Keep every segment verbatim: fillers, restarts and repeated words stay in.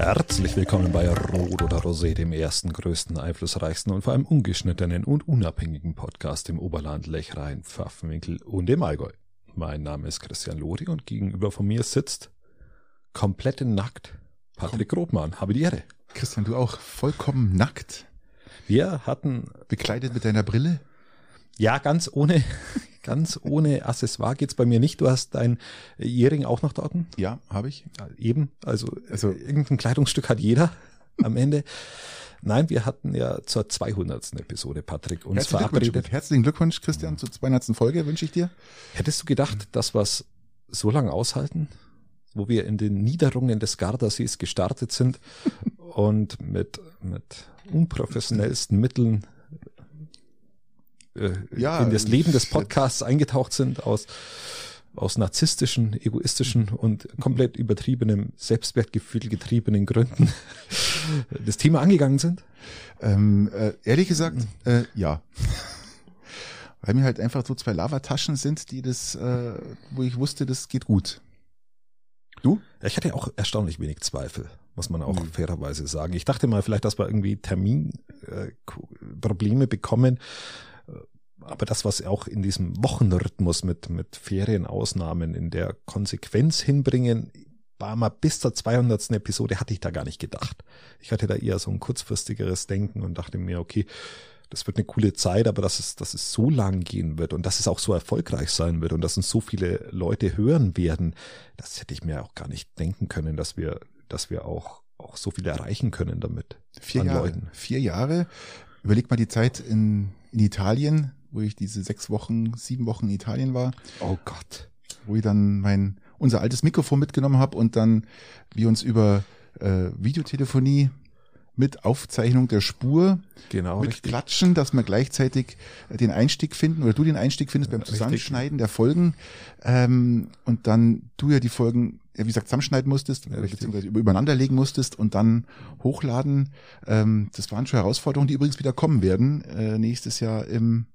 Herzlich willkommen bei Rot oder Rosé, dem ersten, größten, einflussreichsten und vor allem ungeschnittenen und unabhängigen Podcast im Oberland, Lechrein, Pfaffenwinkel und im Allgäu. Mein Name ist Christian Lori und gegenüber von mir sitzt komplett nackt Patrick Grobmann. Habe die Ehre. Christian, du auch vollkommen nackt. Wir hatten... Bekleidet mit deiner Brille? Ja, ganz ohne... Ganz ohne Accessoire geht's bei mir nicht. Du hast dein Ehering auch noch dort? Ja, habe ich. Ja, eben, also, also irgendein Kleidungsstück hat jeder am Ende. Nein, wir hatten ja zur zweihundertsten Episode, Patrick, uns Herzlichen verabredet. Glückwunsch, herzlichen Glückwunsch, Christian, zur zweihundertsten Folge wünsche ich dir. Hättest du gedacht, dass wir es so lange aushalten, wo wir in den Niederungen des Gardasees gestartet sind und mit, mit unprofessionellsten Mitteln ja, in das Leben des Podcasts eingetaucht sind, aus, aus narzisstischen, egoistischen und komplett übertriebenem Selbstwertgefühl getriebenen Gründen das Thema angegangen sind? Ähm, äh, ehrlich gesagt, äh, ja. Weil mir halt einfach so zwei Lavataschen sind, die das, äh, wo ich wusste, das geht gut. Du? Ja, ich hatte ja auch erstaunlich wenig Zweifel, muss man auch mhm. fairerweise sagen. Ich dachte mal vielleicht, dass wir irgendwie Terminprobleme äh, bekommen. Aber das, was auch in diesem Wochenrhythmus mit, mit Ferienausnahmen in der Konsequenz hinbringen, war mal bis zur zweihundertsten Episode, hatte ich da gar nicht gedacht. Ich hatte da eher so ein kurzfristigeres Denken und dachte mir, okay, das wird eine coole Zeit, aber dass es, dass es so lang gehen wird und dass es auch so erfolgreich sein wird und dass uns so viele Leute hören werden, das hätte ich mir auch gar nicht denken können, dass wir, dass wir auch, auch so viel erreichen können damit. Vier Jahre. Leuten. Vier Jahre. Überleg mal die Zeit in, in Italien, wo ich diese sechs Wochen, sieben Wochen in Italien war. Oh Gott. Wo ich dann mein, unser altes Mikrofon mitgenommen habe und dann wir uns über äh, Videotelefonie mit Aufzeichnung der Spur, genau, mit richtig. Klatschen, dass wir gleichzeitig den Einstieg finden oder du den Einstieg findest beim Zusammenschneiden richtig. Der Folgen ähm, und dann du ja die Folgen, ja, wie gesagt, zusammenschneiden musstest, ja, beziehungsweise übereinander legen musstest und dann hochladen. Ähm, das waren schon Herausforderungen, die übrigens wieder kommen werden. Äh, nächstes Jahr im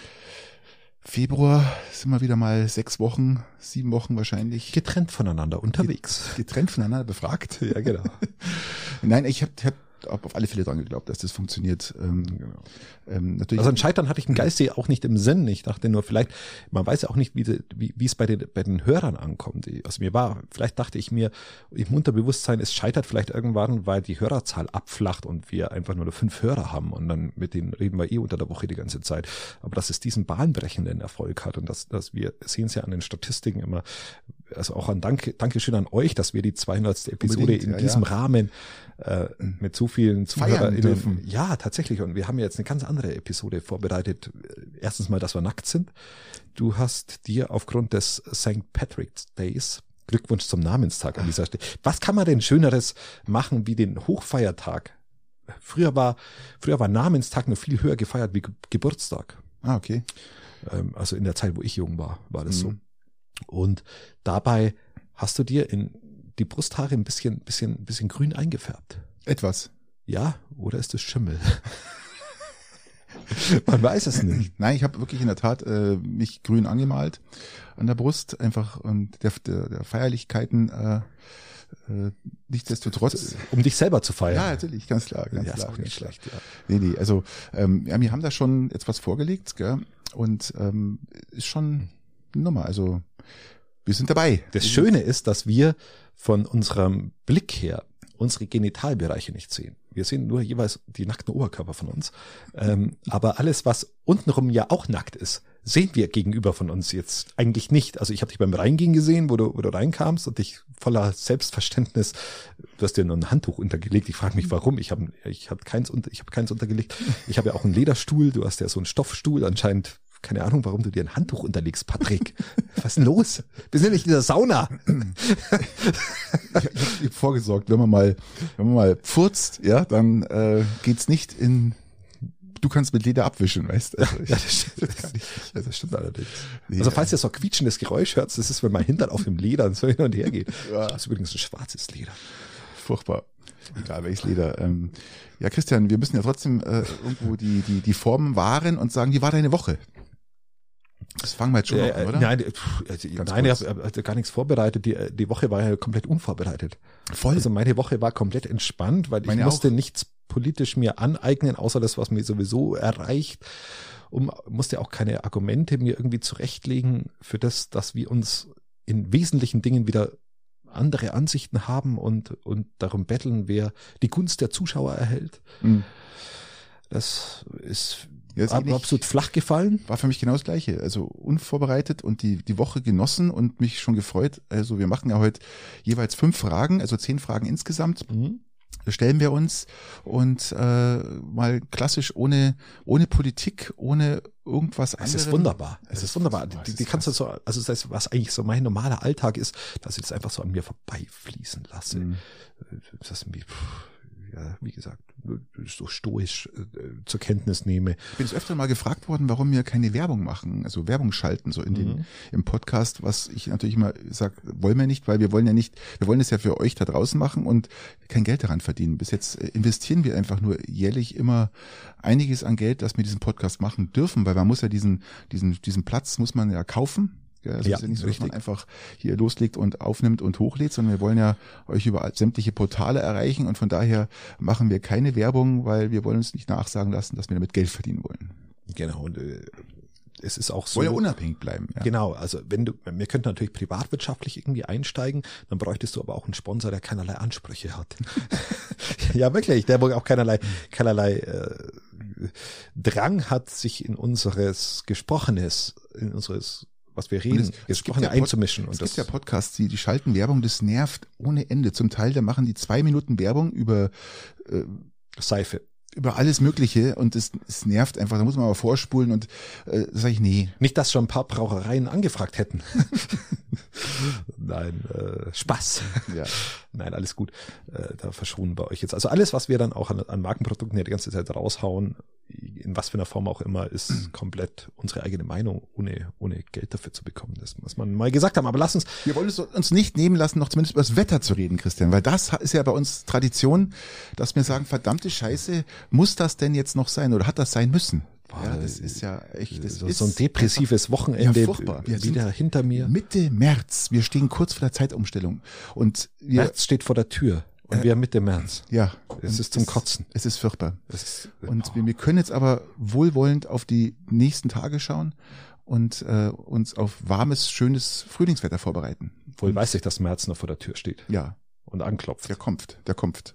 Februar sind wir wieder mal sechs Wochen, sieben Wochen wahrscheinlich. Getrennt voneinander unterwegs. Getrennt voneinander befragt. Ja, genau. Nein, ich habe hab auf alle Fälle dran geglaubt, dass das funktioniert. Ähm, genau. ähm, natürlich also ein Scheitern hatte ich im Geiste auch nicht im Sinn. Ich dachte nur, vielleicht, man weiß ja auch nicht, wie, die, wie, wie es bei den, bei den Hörern ankommt. Also mir war, vielleicht dachte ich mir im Unterbewusstsein, es scheitert vielleicht irgendwann, weil die Hörerzahl abflacht und wir einfach nur fünf Hörer haben und dann mit denen reden wir eh unter der Woche die ganze Zeit. Aber dass es diesen bahnbrechenden Erfolg hat und dass, dass wir sehen es ja an den Statistiken immer, also auch ein Danke, Dankeschön an euch, dass wir die zweihundertste Episode Unbedingt, in ja, diesem ja. Rahmen äh, mit so vielen ZuhörerInnen dürfen. Ja, tatsächlich. Und wir haben jetzt eine ganz andere Episode vorbereitet. Erstens mal, dass wir nackt sind. Du hast dir aufgrund des Sankt Patrick's Days, Glückwunsch zum Namenstag an dieser Stelle. Was kann man denn Schöneres machen wie den Hochfeiertag? Früher war, früher war Namenstag nur viel höher gefeiert wie Ge- Geburtstag. Ah, okay. Ähm, also in der Zeit, wo ich jung war, war das mhm. so. Und dabei hast du dir in die Brusthaare ein bisschen, bisschen, bisschen grün eingefärbt. Etwas. Ja, oder ist es Schimmel? Man weiß es nicht. Nein, ich habe wirklich in der Tat äh, mich grün angemalt an der Brust, einfach und der, der, der Feierlichkeiten äh, äh, nichtsdestotrotz. Um dich selber zu feiern. Ja, natürlich, ganz klar. Ganz ja, klar, ist auch nicht schlecht. Ja. Nee, nee, also ähm, ja, wir haben da schon jetzt was vorgelegt, gell? Und ähm, ist schon eine Nummer, also wir sind dabei. Das Schöne ist, dass wir von unserem Blick her unsere Genitalbereiche nicht sehen. Wir sehen nur jeweils die nackten Oberkörper von uns. Ähm, aber alles, was untenrum ja auch nackt ist, sehen wir gegenüber von uns jetzt eigentlich nicht. Also ich habe dich beim Reingehen gesehen, wo du, wo du reinkamst und dich voller Selbstverständnis, du hast dir nur ein Handtuch untergelegt. Ich frage mich, warum. Ich habe ich hab keins, ich hab keins untergelegt. Ich habe ja auch einen Lederstuhl. Du hast ja so einen Stoffstuhl. Anscheinend, keine Ahnung, warum du dir ein Handtuch unterlegst, Patrick. Was ist denn los? Wir sind ja nicht in der Sauna. Ich, ich habe vorgesorgt, wenn man mal, wenn man mal furzt, ja, dann äh, geht's nicht in. Du kannst mit Leder abwischen, weißt du? Also ja, das stimmt, das, ja, das stimmt allerdings. Nee, also falls ihr so quietschendes Geräusch hört, das ist, wenn mein Hintern auf dem Leder so hin und her geht. Ja. Das ist übrigens ein schwarzes Leder. Furchtbar. Egal welches Leder. Ähm, ja, Christian, wir müssen ja trotzdem äh, irgendwo die, die, die Formen wahren und sagen, wie war deine Woche? Das fangen wir jetzt schon äh, an, oder? Nein, pff, also, nein ich habe hab gar nichts vorbereitet. Die, die Woche war ja komplett unvorbereitet. Voll. Also meine Woche war komplett entspannt, weil meine ich musste auch. nichts politisch mir aneignen, außer das, was mir sowieso erreicht. Und musste auch keine Argumente mir irgendwie zurechtlegen für das, dass wir uns in wesentlichen Dingen wieder andere Ansichten haben und, und darum betteln, wer die Gunst der Zuschauer erhält. Mhm. Das ist ja, das absolut flach gefallen. War für mich genau das Gleiche. Also unvorbereitet und die, die Woche genossen und mich schon gefreut. Also wir machen ja heute jeweils fünf Fragen, also zehn Fragen insgesamt. Mhm. Stellen wir uns und äh, mal klassisch ohne ohne Politik, ohne irgendwas anderes. Es ist wunderbar. Es, es ist wunderbar. Die, die, die kannst du so, also das heißt, was eigentlich so mein normaler Alltag ist, dass ich das einfach so an mir vorbeifließen lasse. Mhm. Das ist mir, ja, wie gesagt, so stoisch äh, zur Kenntnis nehme. Ich bin jetzt öfter mal gefragt worden, warum wir keine Werbung machen, also Werbung schalten, so in mhm. den, im Podcast, was ich natürlich immer sage, wollen wir nicht, weil wir wollen ja nicht, wir wollen es ja für euch da draußen machen und kein Geld daran verdienen. Bis jetzt investieren wir einfach nur jährlich immer einiges an Geld, dass wir diesen Podcast machen dürfen, weil man muss ja diesen, diesen, diesen Platz muss man ja kaufen. Ja, also ja, ist ja nicht so, dass man einfach hier loslegt und aufnimmt und hochlädt, sondern wir wollen ja euch über sämtliche Portale erreichen und von daher machen wir keine Werbung, weil wir wollen uns nicht nachsagen lassen, dass wir damit Geld verdienen wollen. Genau, und äh, es ist auch so. Wollen ja unabhängig bleiben. Ja. Genau, also wenn du, wir könnten natürlich privatwirtschaftlich irgendwie einsteigen, dann bräuchtest du aber auch einen Sponsor, der keinerlei Ansprüche hat. Ja, wirklich, der wohl auch keinerlei, keinerlei äh, Drang hat, sich in unseres Gesprochenes, in unseres was wir reden, es, es gibt ja einzumischen. Pod, und es das gibt ja Podcasts, die, die schalten Werbung, das nervt ohne Ende. Zum Teil, da machen die zwei Minuten Werbung über äh, Seife. Über alles Mögliche und es, es nervt einfach, da muss man aber vorspulen und äh, sage ich, nee. Nicht, dass schon ein paar Brauereien angefragt hätten. Nein, äh, Spaß. Ja. Nein, alles gut. Äh, da verschonen wir euch jetzt. Also alles, was wir dann auch an, an Markenprodukten ja die ganze Zeit raushauen, in was für einer Form auch immer, ist mhm. komplett unsere eigene Meinung, ohne ohne Geld dafür zu bekommen. Das muss man mal gesagt haben. Aber lass uns... Wir wollen es uns nicht nehmen lassen, noch zumindest über das Wetter zu reden, Christian, weil das ist ja bei uns Tradition, dass wir sagen, verdammte Scheiße, muss das denn jetzt noch sein oder hat das sein müssen? Boah, ja, das ist ja echt, das so, ist so ein depressives Wochenende, ja, furchtbar. Wir wieder hinter mir. Mitte März, wir stehen kurz vor der Zeitumstellung und wir, März steht vor der Tür und äh, wir haben Mitte März. Ja, es ist zum Kotzen. Es ist furchtbar. Es ist, und oh. wir, wir können jetzt aber wohlwollend auf die nächsten Tage schauen und äh, uns auf warmes, schönes Frühlingswetter vorbereiten. Wohl weiß ich, dass März noch vor der Tür steht. Ja. Und anklopft. Der kommt, der kommt.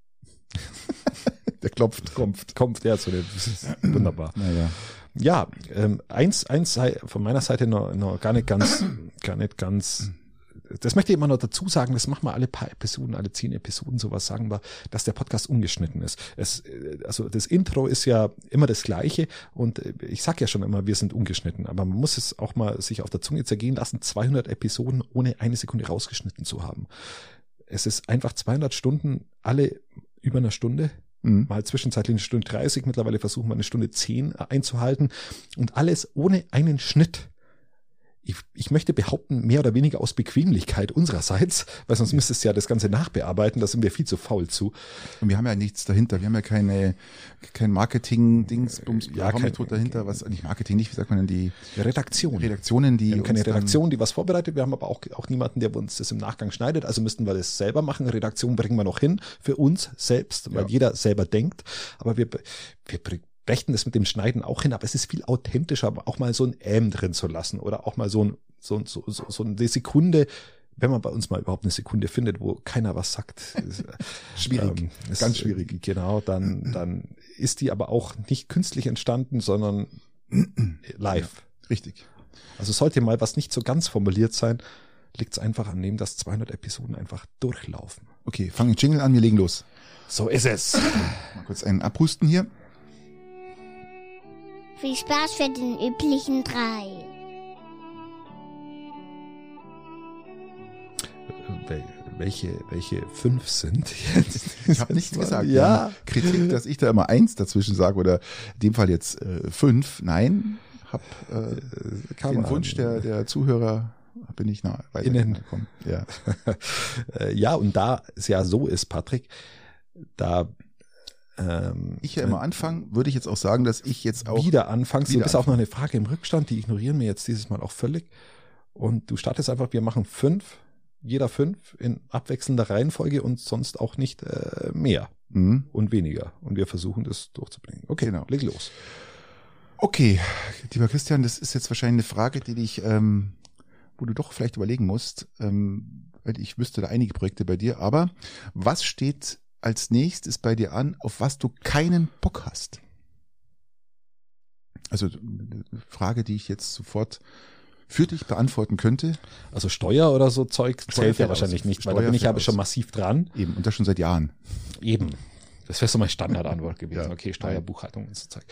Der klopft, kommt. Kommt, ja, so das ist wunderbar. Naja. Ja, ähm, eins, eins sei von meiner Seite noch, noch gar nicht ganz, gar nicht ganz, das möchte ich immer noch dazu sagen, das machen wir alle paar Episoden, alle zehn Episoden, sowas sagen wir, dass der Podcast ungeschnitten ist. Es, also das Intro ist ja immer das Gleiche und ich sag ja schon immer, wir sind ungeschnitten, aber man muss es auch mal sich auf der Zunge zergehen lassen, zweihundert Episoden ohne eine Sekunde rausgeschnitten zu haben. Es ist einfach zweihundert Stunden, alle über einer Stunde. Mhm. Mal zwischenzeitlich eine Stunde dreißig, mittlerweile versuchen wir eine Stunde zehn einzuhalten und alles ohne einen Schnitt. Ich, ich möchte behaupten, mehr oder weniger aus Bequemlichkeit unsererseits, weil sonst müsstest du ja das Ganze nachbearbeiten, da sind wir viel zu faul zu. Und wir haben ja nichts dahinter, wir haben ja keine kein Marketing-Dings, ja, kein, dahinter, was nicht Marketing, nicht, wie sagt man denn, die Redaktion. Redaktionen, die wir haben keine Redaktion, die was vorbereitet, wir haben aber auch, auch niemanden, der uns das im Nachgang schneidet, also müssten wir das selber machen. Redaktion bringen wir noch hin, für uns selbst, weil ja. jeder selber denkt, aber wir, wir brechen das mit dem Schneiden auch hin, aber es ist viel authentischer, auch mal so ein Ähm drin zu lassen oder auch mal so ein, so, so, so, so eine Sekunde, wenn man bei uns mal überhaupt eine Sekunde findet, wo keiner was sagt. Schwierig, ähm, ganz ist, schwierig. Genau, dann, dann ist die aber auch nicht künstlich entstanden, sondern live. Ja, richtig. Also sollte mal was nicht so ganz formuliert sein, liegt es einfach an dem, dass zweihundert Episoden einfach durchlaufen. Okay, fangen den Jingle an, wir legen los. So ist es. Mal kurz einen abhusten hier. Viel Spaß für den üblichen drei. Welche, welche fünf sind jetzt? Ich habe nichts gesagt. Ja. Kritik, dass ich da immer eins dazwischen sage oder in dem Fall jetzt äh, fünf. Nein, hab äh, den Wunsch der, der Zuhörer bin ich nah weitergekommen. Ja. Ja, und da es ja so ist, Patrick, da ähm, ich ja immer anfange, würde ich jetzt auch sagen, dass ich jetzt auch wieder anfängst. wieder Du bist auch noch eine Frage im Rückstand, die ignorieren wir jetzt dieses Mal auch völlig. Und du startest einfach, wir machen fünf, jeder fünf in abwechselnder Reihenfolge und sonst auch nicht äh, mehr mhm. und weniger. Und wir versuchen das durchzubringen. Okay, Genau. leg los. Okay, lieber Christian, das ist jetzt wahrscheinlich eine Frage, die dich, ähm, wo du doch vielleicht überlegen musst, ähm, weil ich wüsste da einige Projekte bei dir, aber was steht als nächstes bei dir an, auf was du keinen Bock hast? Also eine Frage, die ich jetzt sofort für dich beantworten könnte. Also Steuer oder so Zeug Steuer zählt ja fällt wahrscheinlich aus. nicht, Steuer weil da bin ich fällt aber schon aus. massiv dran. Eben, und das schon seit Jahren. Eben. Das wäre so meine Standardantwort gewesen. Ja. Okay, Steuer, Buchhaltung und so Zeug.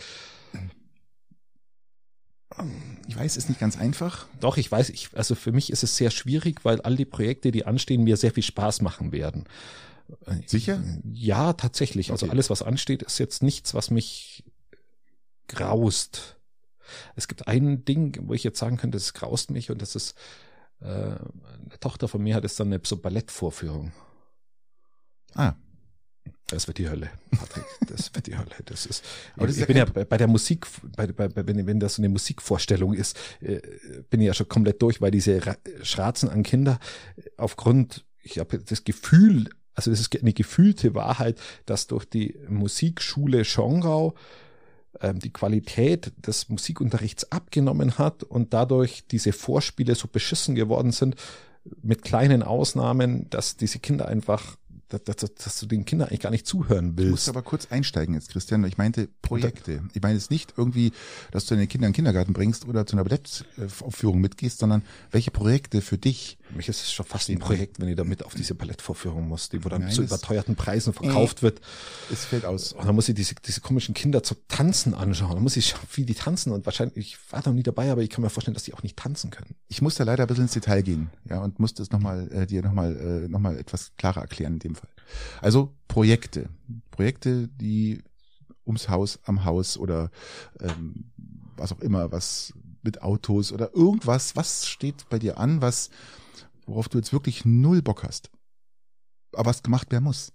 Ich weiß, es ist nicht ganz einfach. Doch, ich weiß, ich, also für mich ist es sehr schwierig, weil all die Projekte, die anstehen, mir sehr viel Spaß machen werden. Sicher? Ja, tatsächlich. Also Okay. alles, was ansteht, ist jetzt nichts, was mich graust. Es gibt ein Ding, wo ich jetzt sagen könnte, das graust mich und das ist, äh, eine Tochter von mir hat jetzt dann eine so Ballettvorführung. Ah, Das wird die Hölle, Patrick. Das wird die Hölle. Das ist. Aber das ich ist bin ja ja bei, bei der Musik, bei, bei, bei, wenn, wenn das so eine Musikvorstellung ist, äh, bin ich ja schon komplett durch, weil diese Ra- Schratzen an Kinder aufgrund, ich habe das Gefühl, also das ist eine gefühlte Wahrheit, dass durch die Musikschule Schongau ähm, die Qualität des Musikunterrichts abgenommen hat und dadurch diese Vorspiele so beschissen geworden sind, mit kleinen Ausnahmen, dass diese Kinder einfach Dass, dass, dass du den Kindern eigentlich gar nicht zuhören du musst willst. aber kurz einsteigen jetzt, Christian. Ich meinte Projekte. Ich meine jetzt nicht irgendwie, dass du deine Kinder in den Kindergarten bringst oder zu einer Ballettaufführung mitgehst, sondern welche Projekte für dich? Für mich ist es schon fast ein Projekt, wenn ich da mit auf diese Ballettvorführung muss, die wo dann Nein, zu das- überteuerten Preisen verkauft wird. Es fällt aus. Und dann muss ich diese, diese komischen Kinder zu tanzen anschauen. Dann muss ich schauen, wie die tanzen. Und wahrscheinlich, ich war noch nie dabei, aber ich kann mir vorstellen, dass die auch nicht tanzen können. Ich muss da leider ein bisschen ins Detail gehen, ja, und muss das nochmal, äh, dir nochmal, äh, noch mal etwas klarer erklären in dem Fall. Also Projekte. Projekte, die ums Haus, am Haus oder ähm, was auch immer, was mit Autos oder irgendwas, was steht bei dir an, was, worauf du jetzt wirklich null Bock hast. Aber was gemacht werden muss.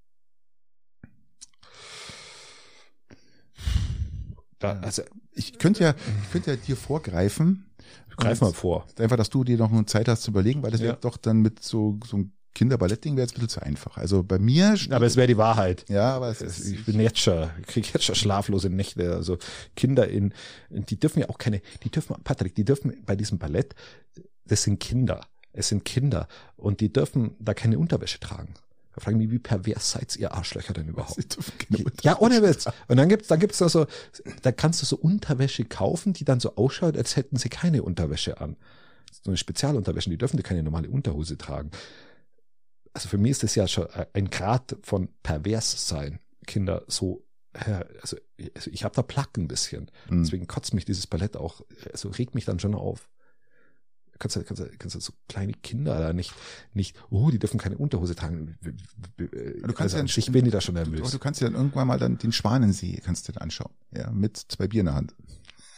Da, also, Ich könnte ja, ich könnte ja dir vorgreifen. greif mal vor. Einfach, dass du dir noch eine Zeit hast zu überlegen, weil das Ja. wäre doch dann mit so, so einem Kinderballettding wäre jetzt ein bisschen zu einfach. Also bei mir, Aber es wäre die Wahrheit. ja, aber es ist, Ich bin jetzt schon, ich kriege jetzt schon schlaflose Nächte. Also Kinder in, die dürfen ja auch keine, die dürfen, Patrick, die dürfen bei diesem Ballett, das sind Kinder. Es sind Kinder. Und die dürfen da keine Unterwäsche tragen. Da frage ich mich, wie pervers seid ihr Arschlöcher denn überhaupt? sie dürfen keine Ja, ohne Witz. Und dann gibt's, dann gibt's da so, da kannst du so Unterwäsche kaufen, die dann so ausschaut, als hätten sie keine Unterwäsche an. So eine Spezialunterwäsche, die dürfen die keine normale Unterhose tragen. Also für mich ist das ja schon ein Grad von pervers sein, Kinder so, also, also ich habe da Plack ein bisschen. Mhm. Deswegen kotzt mich dieses Ballett auch, also regt mich dann schon auf. Kannst du, kannst du, kannst du so kleine Kinder da nicht, nicht, oh, die dürfen keine Unterhose tragen. Du kannst Also ja an sich bin ich da schon du, nervös. du kannst dir dann irgendwann mal dann den Schwanensee kannst du dir anschauen, ja, mit zwei Bier in der Hand.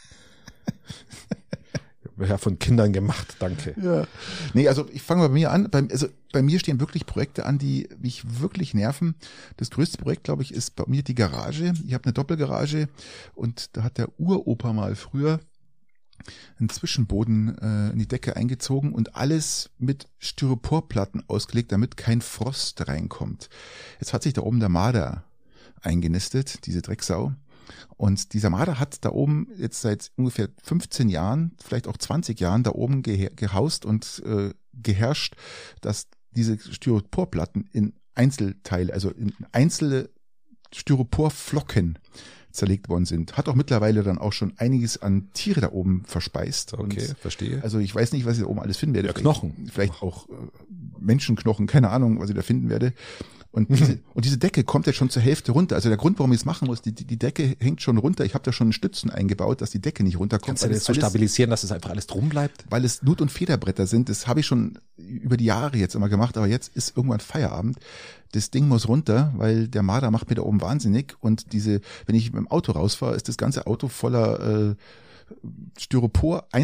Ja, von Kindern gemacht, danke. Ja. Nee, also ich fange bei mir an. Bei, also bei mir stehen wirklich Projekte an, die mich wirklich nerven. Das größte Projekt, glaube ich, ist bei mir die Garage. Ich habe eine Doppelgarage und da hat der Uropa mal früher einen Zwischenboden äh, in die Decke eingezogen und alles mit Styroporplatten ausgelegt, damit kein Frost reinkommt. Jetzt hat sich da oben der Marder eingenistet, diese Drecksau. Und dieser Marder hat da oben jetzt seit ungefähr fünfzehn Jahren, vielleicht auch zwanzig Jahren da oben geha- gehaust und äh, geherrscht, dass diese Styroporplatten in Einzelteile, also in einzelne Styroporflocken zerlegt worden sind. Hat auch mittlerweile dann auch schon einiges an Tiere da oben verspeist. Okay, Und verstehe. also ich weiß nicht, was ich da oben alles finden werde. Ja, Vielleicht- Knochen. Vielleicht auch äh, Menschenknochen, keine Ahnung, was ich da finden werde. Und diese, und diese Decke kommt jetzt schon zur Hälfte runter. Also der Grund, warum ich es machen muss, die, die die Decke hängt schon runter. Ich habe da schon Stützen eingebaut, dass die Decke nicht runterkommt. Kannst du weil das es so alles- stabilisieren, dass es einfach alles drum bleibt? weil es Nut- und Federbretter sind. Das habe ich schon über die Jahre jetzt immer gemacht, aber jetzt ist irgendwann Feierabend. Das Ding muss runter, weil der Marder macht mir da oben wahnsinnig. Und diese, wenn ich mit dem Auto rausfahre, ist das ganze Auto voller äh,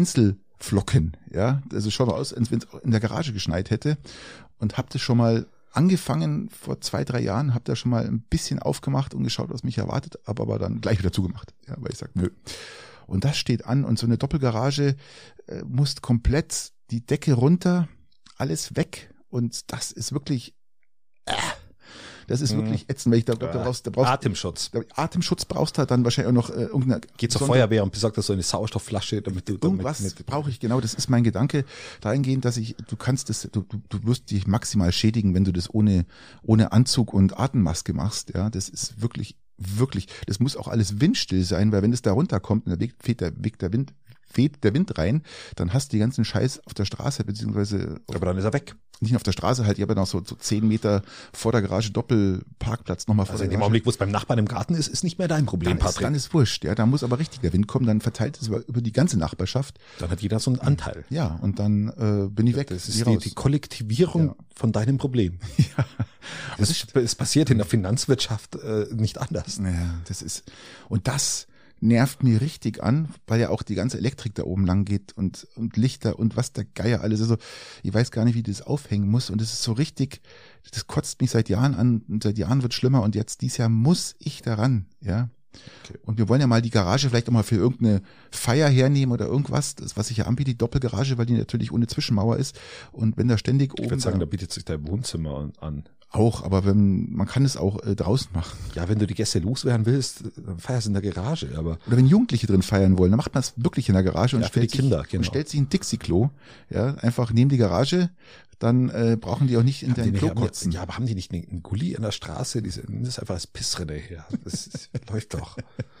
Styropor-Einzelflocken. Ja, also schaut aus, als wenn es in der Garage geschneit hätte. Und hab das schon mal angefangen vor zwei, drei Jahren, habe da schon mal ein bisschen aufgemacht und geschaut, was mich erwartet, habe aber dann gleich wieder zugemacht, ja, weil ich sage, nö. Und das steht an und so eine Doppelgarage äh, muss komplett die Decke runter, alles weg und das ist wirklich, äh, das ist mhm. wirklich ätzend, weil ich da, da, brauchst, da brauchst Atemschutz. Da, Atemschutz brauchst du halt dann wahrscheinlich auch noch äh, irgendeine. Geht zur Feuerwehr und besorgt das so eine Sauerstoffflasche, damit du irgendwas brauche ich, genau, das ist mein Gedanke dahingehend, dass ich, du kannst das, du, du, du wirst dich maximal schädigen, wenn du das ohne, ohne Anzug und Atemmaske machst, ja, das ist wirklich, wirklich, das muss auch alles windstill sein, weil wenn das da runterkommt und der Weg, fehlt der Weg der Wind, weht der Wind rein, dann hast du die ganzen Scheiß auf der Straße, beziehungsweise. Aber dann ist er weg. Nicht auf der Straße halt, ich habe ja noch so, so zehn Meter vor der Garage Doppelparkplatz nochmal vor also der in dem Garage. Augenblick, wo es beim Nachbarn im Garten ist, ist nicht mehr dein Problem, dann Patrick. Ist, dann ist wurscht, ja, da muss aber richtig der Wind kommen, dann verteilt es über, über die ganze Nachbarschaft. Dann hat jeder so einen Anteil. Ja, und dann äh, bin ich weg. Das ist die, die Kollektivierung ja. von deinem Problem. Ja. Das ist, es passiert in der Finanzwirtschaft äh, nicht anders. Ja, das ist, und das nervt mir richtig an, weil ja auch die ganze Elektrik da oben lang geht und, und Lichter und was der Geier alles. Also ich weiß gar nicht, wie das aufhängen muss und das ist so richtig, das kotzt mich seit Jahren an und seit Jahren wird schlimmer und jetzt dieses Jahr muss ich daran, ja. Okay. Und wir wollen ja mal die Garage vielleicht auch mal für irgendeine Feier hernehmen oder irgendwas, das was ich ja anbiete, die Doppelgarage, weil die natürlich ohne Zwischenmauer ist und wenn da ständig oben. Ich würde sagen, da bietet sich dein Wohnzimmer an. Auch, aber wenn man kann es auch äh, draußen machen. Ja, wenn du die Gäste loswerden willst, dann feierst du in der Garage. Aber oder wenn Jugendliche drin feiern wollen, dann macht man es wirklich in der Garage und ja, stellt für die Kinder, sich, genau. und stellt sich ein Dixie-Klo, ja, einfach neben die Garage, dann äh, brauchen die auch nicht in haben dein Klo nicht, kotzen. Ja, aber haben die nicht einen Gully an der Straße? Die sind, das ist einfach das Pissrinne her. Das, das läuft doch.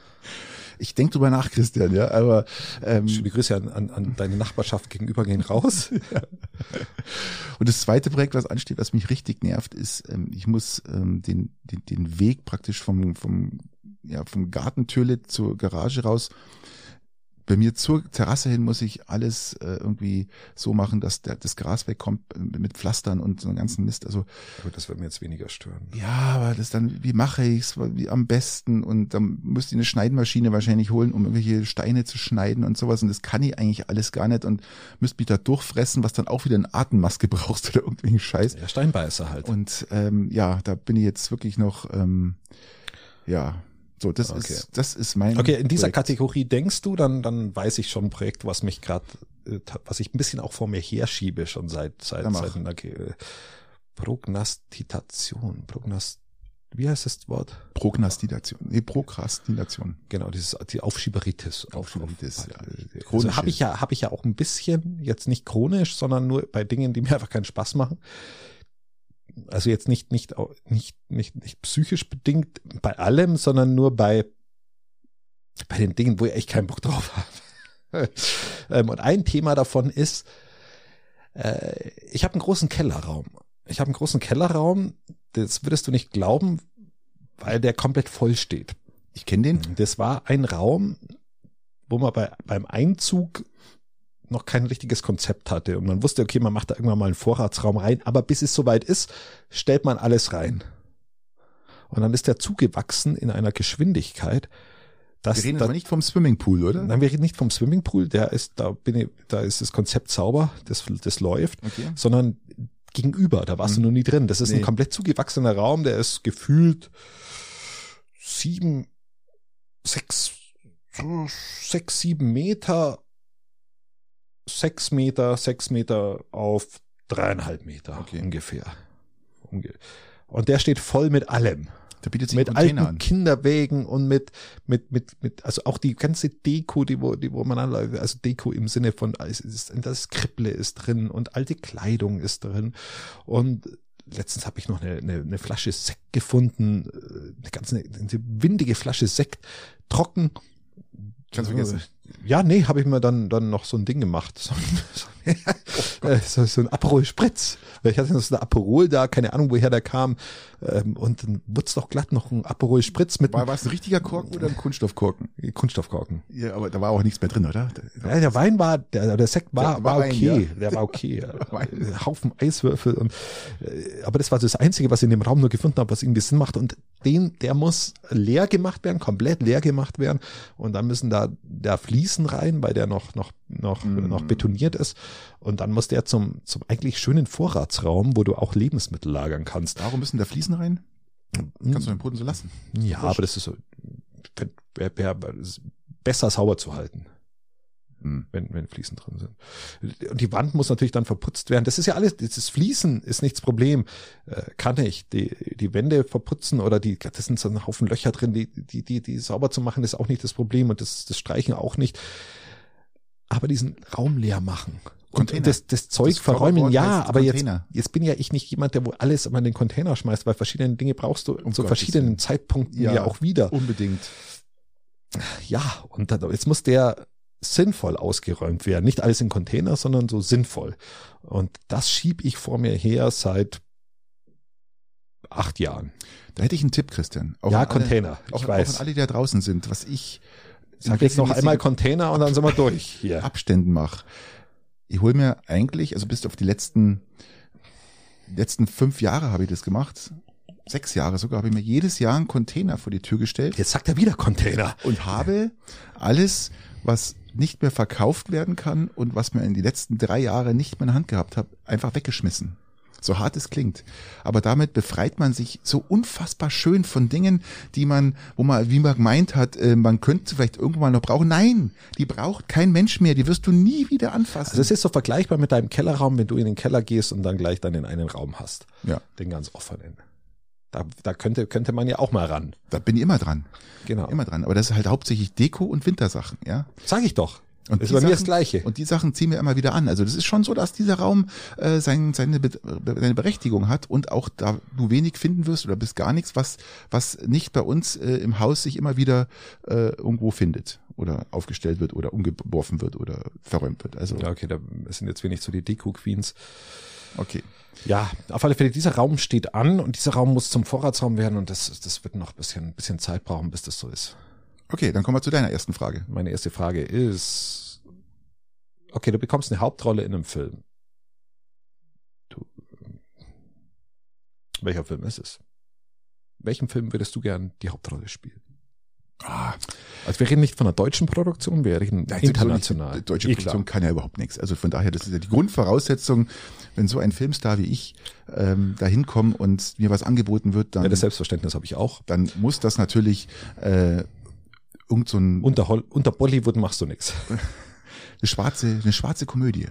Ich denk drüber nach, Christian, ja, aber ähm, schöne Grüße an, an, an deine Nachbarschaft gegenüber gehen raus. Ja. Und das zweite Projekt, was ansteht, was mich richtig nervt, ist, ähm, ich muss ähm, den, den den Weg praktisch vom vom ja vom Gartentürle zur Garage raus. Bei mir zur Terrasse hin muss ich alles äh, irgendwie so machen, dass der, das Gras wegkommt äh, mit Pflastern und so einem ganzen Mist. Also aber das wird mir jetzt weniger stören. Ja, aber das dann, wie mache ich's, wie am besten? Und dann müsste ich eine Schneidmaschine wahrscheinlich holen, um irgendwelche Steine zu schneiden und sowas. Und das kann ich eigentlich alles gar nicht und müsste mich da durchfressen, was dann auch wieder eine Atemmaske brauchst oder irgendwelchen Scheiß. Ja, Steinbeißer halt. Und ähm, ja, da bin ich jetzt wirklich noch, ähm, ja. So, das okay. ist das ist mein Okay, in dieser Projekt. Kategorie denkst du, dann dann weiß ich schon ein Projekt, was mich gerade, was ich ein bisschen auch vor mir herschiebe schon seit seit, seit einer äh, Prognostikation, Prognost, wie heißt das Wort? Prognostikation, nee, Prokrastination. Genau, dieses die Aufschieberitis. Aufschieberitis. Ja, also habe ich ja habe ich ja auch ein bisschen, jetzt nicht chronisch, sondern nur bei Dingen, die mir einfach keinen Spaß machen. Also jetzt nicht, nicht, nicht, nicht, nicht psychisch bedingt bei allem, sondern nur bei, bei den Dingen, wo ich echt keinen Bock drauf habe. Und ein Thema davon ist, äh, ich habe einen großen Kellerraum. Ich habe einen großen Kellerraum, das würdest du nicht glauben, weil der komplett voll steht. Ich kenne den. Das war ein Raum, wo man bei, beim Einzug noch kein richtiges Konzept hatte und man wusste, okay, man macht da irgendwann mal einen Vorratsraum rein, aber bis es soweit ist, stellt man alles rein. Und dann ist der zugewachsen in einer Geschwindigkeit, dass wir reden da, aber nicht vom Swimmingpool, oder? Nein, wir reden nicht vom Swimmingpool, der ist, da bin ich, da ist das Konzept sauber, das, das läuft, okay. sondern gegenüber, da warst hm. du noch nie drin. Das ist nee. ein komplett zugewachsener Raum, der ist gefühlt sieben, sechs, sechs, sieben Meter Sechs Meter, sechs Meter auf dreieinhalb Meter okay. ungefähr. Und der steht voll mit allem. Da bietet sich mit Container alten an. Kinderwägen und mit, mit, mit, mit, also auch die ganze Deko, die wo, die wo man anläuft, also Deko im Sinne von, es ist, das Kripple ist drin und alte Kleidung ist drin. Und letztens habe ich noch eine, eine, eine Flasche Sekt gefunden, eine ganz, eine, eine windige Flasche Sekt, trocken. Ganz vergessen. Ja, nee, habe ich mir dann dann noch so ein Ding gemacht. So, so, so, so ein Aperol Spritz. Ich hatte noch so ein Aperol da, keine Ahnung, woher der kam. Und dann wurde es doch glatt noch ein Aperol Spritz mit. War, war es ein richtiger Korken oder ein Kunststoffkorken? Kunststoffkorken. Ja, aber da war auch nichts mehr drin, oder? Ja, der Wein war, der, der Sekt war, der war Wein, okay. ja. Der war okay. Haufen Eiswürfel. Und, aber das war das Einzige, was ich in dem Raum nur gefunden habe, was irgendwie Sinn macht. Und den, der muss leer gemacht werden, komplett leer gemacht werden. Und dann müssen da, da Fliesen rein, weil der noch, noch noch, Mm. noch betoniert ist. Und dann muss der zum, zum eigentlich schönen Vorratsraum, wo du auch Lebensmittel lagern kannst. Warum müssen da Fliesen rein? Kannst du den Boden so lassen? Ja, Wurscht. aber das ist so, wär, wär, besser sauber zu halten, Hm. wenn, wenn Fliesen drin sind. Und die Wand muss natürlich dann verputzt werden. Das ist ja alles, das Fließen ist nichts Problem. Äh, kann ich. Die, die Wände verputzen oder die, das sind so ein Haufen Löcher drin, die, die, die, die sauber zu machen, ist auch nicht das Problem und das, das Streichen auch nicht. Aber diesen Raum leer machen. Und Container. das, das Zeug Das verräumen, Zauberwort ja, heißt aber jetzt, Container. jetzt bin ja ich nicht jemand, der wo alles immer in den Container schmeißt, weil verschiedene Dinge brauchst du Um zu Gottes verschiedenen Willen. Zeitpunkten ja, Ja. auch wieder. Unbedingt. Ja, und dann, jetzt muss der sinnvoll ausgeräumt werden. Nicht alles in Container, sondern so sinnvoll. Und das schieb ich vor mir her seit acht Jahren. Da hätte ich einen Tipp, Christian. Auch Ja, an alle, Container, ich Auch, auch weiß. an alle, die da draußen sind, was ich Ich sag jetzt noch regelmäßigen einmal Container und dann sind wir durch hier. Abständen mache. Ich hole mir eigentlich, also bis auf die letzten, letzten fünf Jahre habe ich das gemacht, sechs Jahre sogar, habe ich mir jedes Jahr einen Container vor die Tür gestellt Jetzt sagt er wieder Container. und habe alles, was nicht mehr verkauft werden kann und was mir in die letzten drei Jahre nicht mehr in der Hand gehabt habe, einfach weggeschmissen. So hart es klingt. Aber damit befreit man sich so unfassbar schön von Dingen, die man, wo man, wie man gemeint hat, äh, man könnte vielleicht irgendwann mal noch brauchen. Nein, die braucht kein Mensch mehr. Die wirst du nie wieder anfassen. Also es ist so vergleichbar mit deinem Kellerraum, wenn du in den Keller gehst und dann gleich dann in einen Raum hast. Ja. Den ganz offenen. Da, da könnte, könnte man ja auch mal ran. Da bin ich immer dran. Genau. Immer dran. Aber das ist halt hauptsächlich Deko und Wintersachen, ja. Sag ich doch. Und ist die bei mir Sachen- das Gleiche. Und die Sachen ziehen wir immer wieder an. Also das ist schon so, dass dieser Raum äh, sein, seine, Be seine Berechtigung hat und auch da du wenig finden wirst oder bis gar nichts, was, was nicht bei uns äh, im Haus sich immer wieder äh, irgendwo findet oder aufgestellt wird oder umgeworfen wird oder verräumt wird. Also Ja, okay, da sind jetzt wenig so die Deko-Queens. okay. Ja, auf alle Fälle, dieser Raum steht an und dieser Raum muss zum Vorratsraum werden und das, das wird noch ein bisschen, ein bisschen Zeit brauchen, bis das so ist. Okay, dann kommen wir zu deiner ersten Frage. Meine erste Frage ist, okay, du bekommst eine Hauptrolle in einem Film. Du, welcher Film ist es? Welchen Film würdest du gern die Hauptrolle spielen? Ah, Also wir reden nicht von einer deutschen Produktion, wir reden nein, international. sowieso nicht. Deutsche Eh Produktion klar. kann ja überhaupt nichts. Also von daher, das ist ja die Grundvoraussetzung, wenn so ein Filmstar wie ich ähm, da hinkommt und mir was angeboten wird, dann, Ja, das Selbstverständnis habe ich auch. dann muss das natürlich äh, irgend so ein, Unter, Hol- unter Bollywood machst du nichts. eine schwarze, eine schwarze Komödie.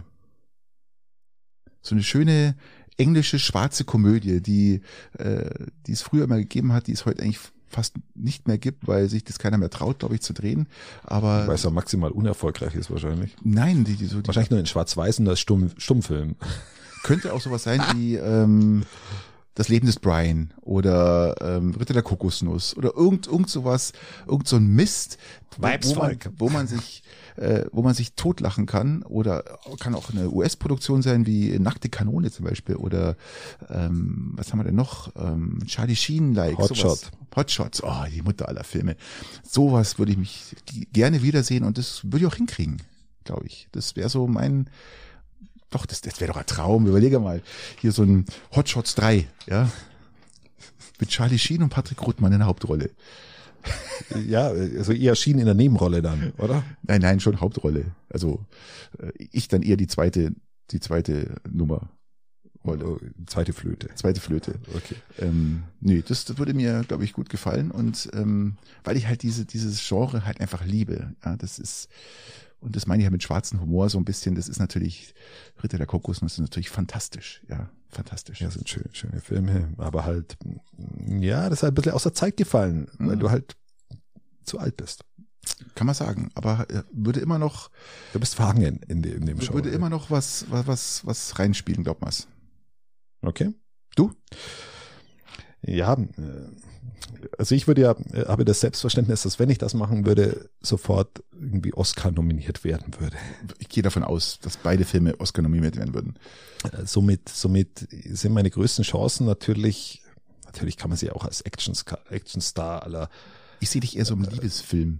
So eine schöne englische schwarze Komödie, die, äh, die es früher immer gegeben hat, die es heute eigentlich fast nicht mehr gibt, weil sich das keiner mehr traut, glaube ich, zu drehen. Aber Weil es ja maximal unerfolgreich ist wahrscheinlich. nein, die, die so die Wahrscheinlich nur in Schwarz-Weiß und das Stumm, Stummfilm. könnte auch sowas sein wie ähm, Das Leben des Brian oder ähm, Ritter der Kokosnuss oder irgend, irgend sowas, irgend so ein Mist, wo man, Weibsvolk. wo man sich äh, wo man sich totlachen kann oder kann auch eine U S-Produktion sein wie Nackte Kanone zum Beispiel oder ähm, was haben wir denn noch? Ähm, Charlie Sheen-like. Hot sowas. Shot. Hot Shots, oh, die Mutter aller Filme. Sowas würde ich mich g- gerne wiedersehen und das würde ich auch hinkriegen, glaube ich. Das wäre so mein Doch, das, das wäre doch ein Traum. Überlege mal. Hier so ein Hot Shots drei, ja. Mit Charlie Sheen und Patrick Ruttmann in der Hauptrolle. Ja, also eher Schienen in der Nebenrolle dann, oder? Nein, nein, schon Hauptrolle. Also äh, ich dann eher die zweite, die zweite Nummer. Oder zweite Flöte. Zweite Flöte. Okay. Ähm, nee, das, das würde mir, glaube ich, gut gefallen. Und ähm, weil ich halt diese, dieses Genre halt einfach liebe. Ja, das ist, und das meine ich ja mit schwarzem Humor so ein bisschen, das ist natürlich, Ritter der Kokosnuss ist natürlich fantastisch. Ja, fantastisch. Ja, sind schöne, schöne Filme, aber halt, ja, das ist halt ein bisschen aus der Zeit gefallen, weil Mhm. du halt zu alt bist. Kann man sagen. Aber äh, würde immer noch, Du bist verhangen in, dem- in dem Show. würde immer noch was, was, was, was reinspielen, glaub mal's. Okay. Du? Ja, äh, also ich würde ja, äh, habe das Selbstverständnis, dass wenn ich das machen würde, sofort irgendwie Oscar nominiert werden würde. Ich gehe davon aus, dass beide Filme Oscar nominiert werden würden. Äh, Somit, somit sind meine größten Chancen natürlich, natürlich kann man sie auch als Action, Actionstar aller, Ich sehe dich eher so im Liebesfilm.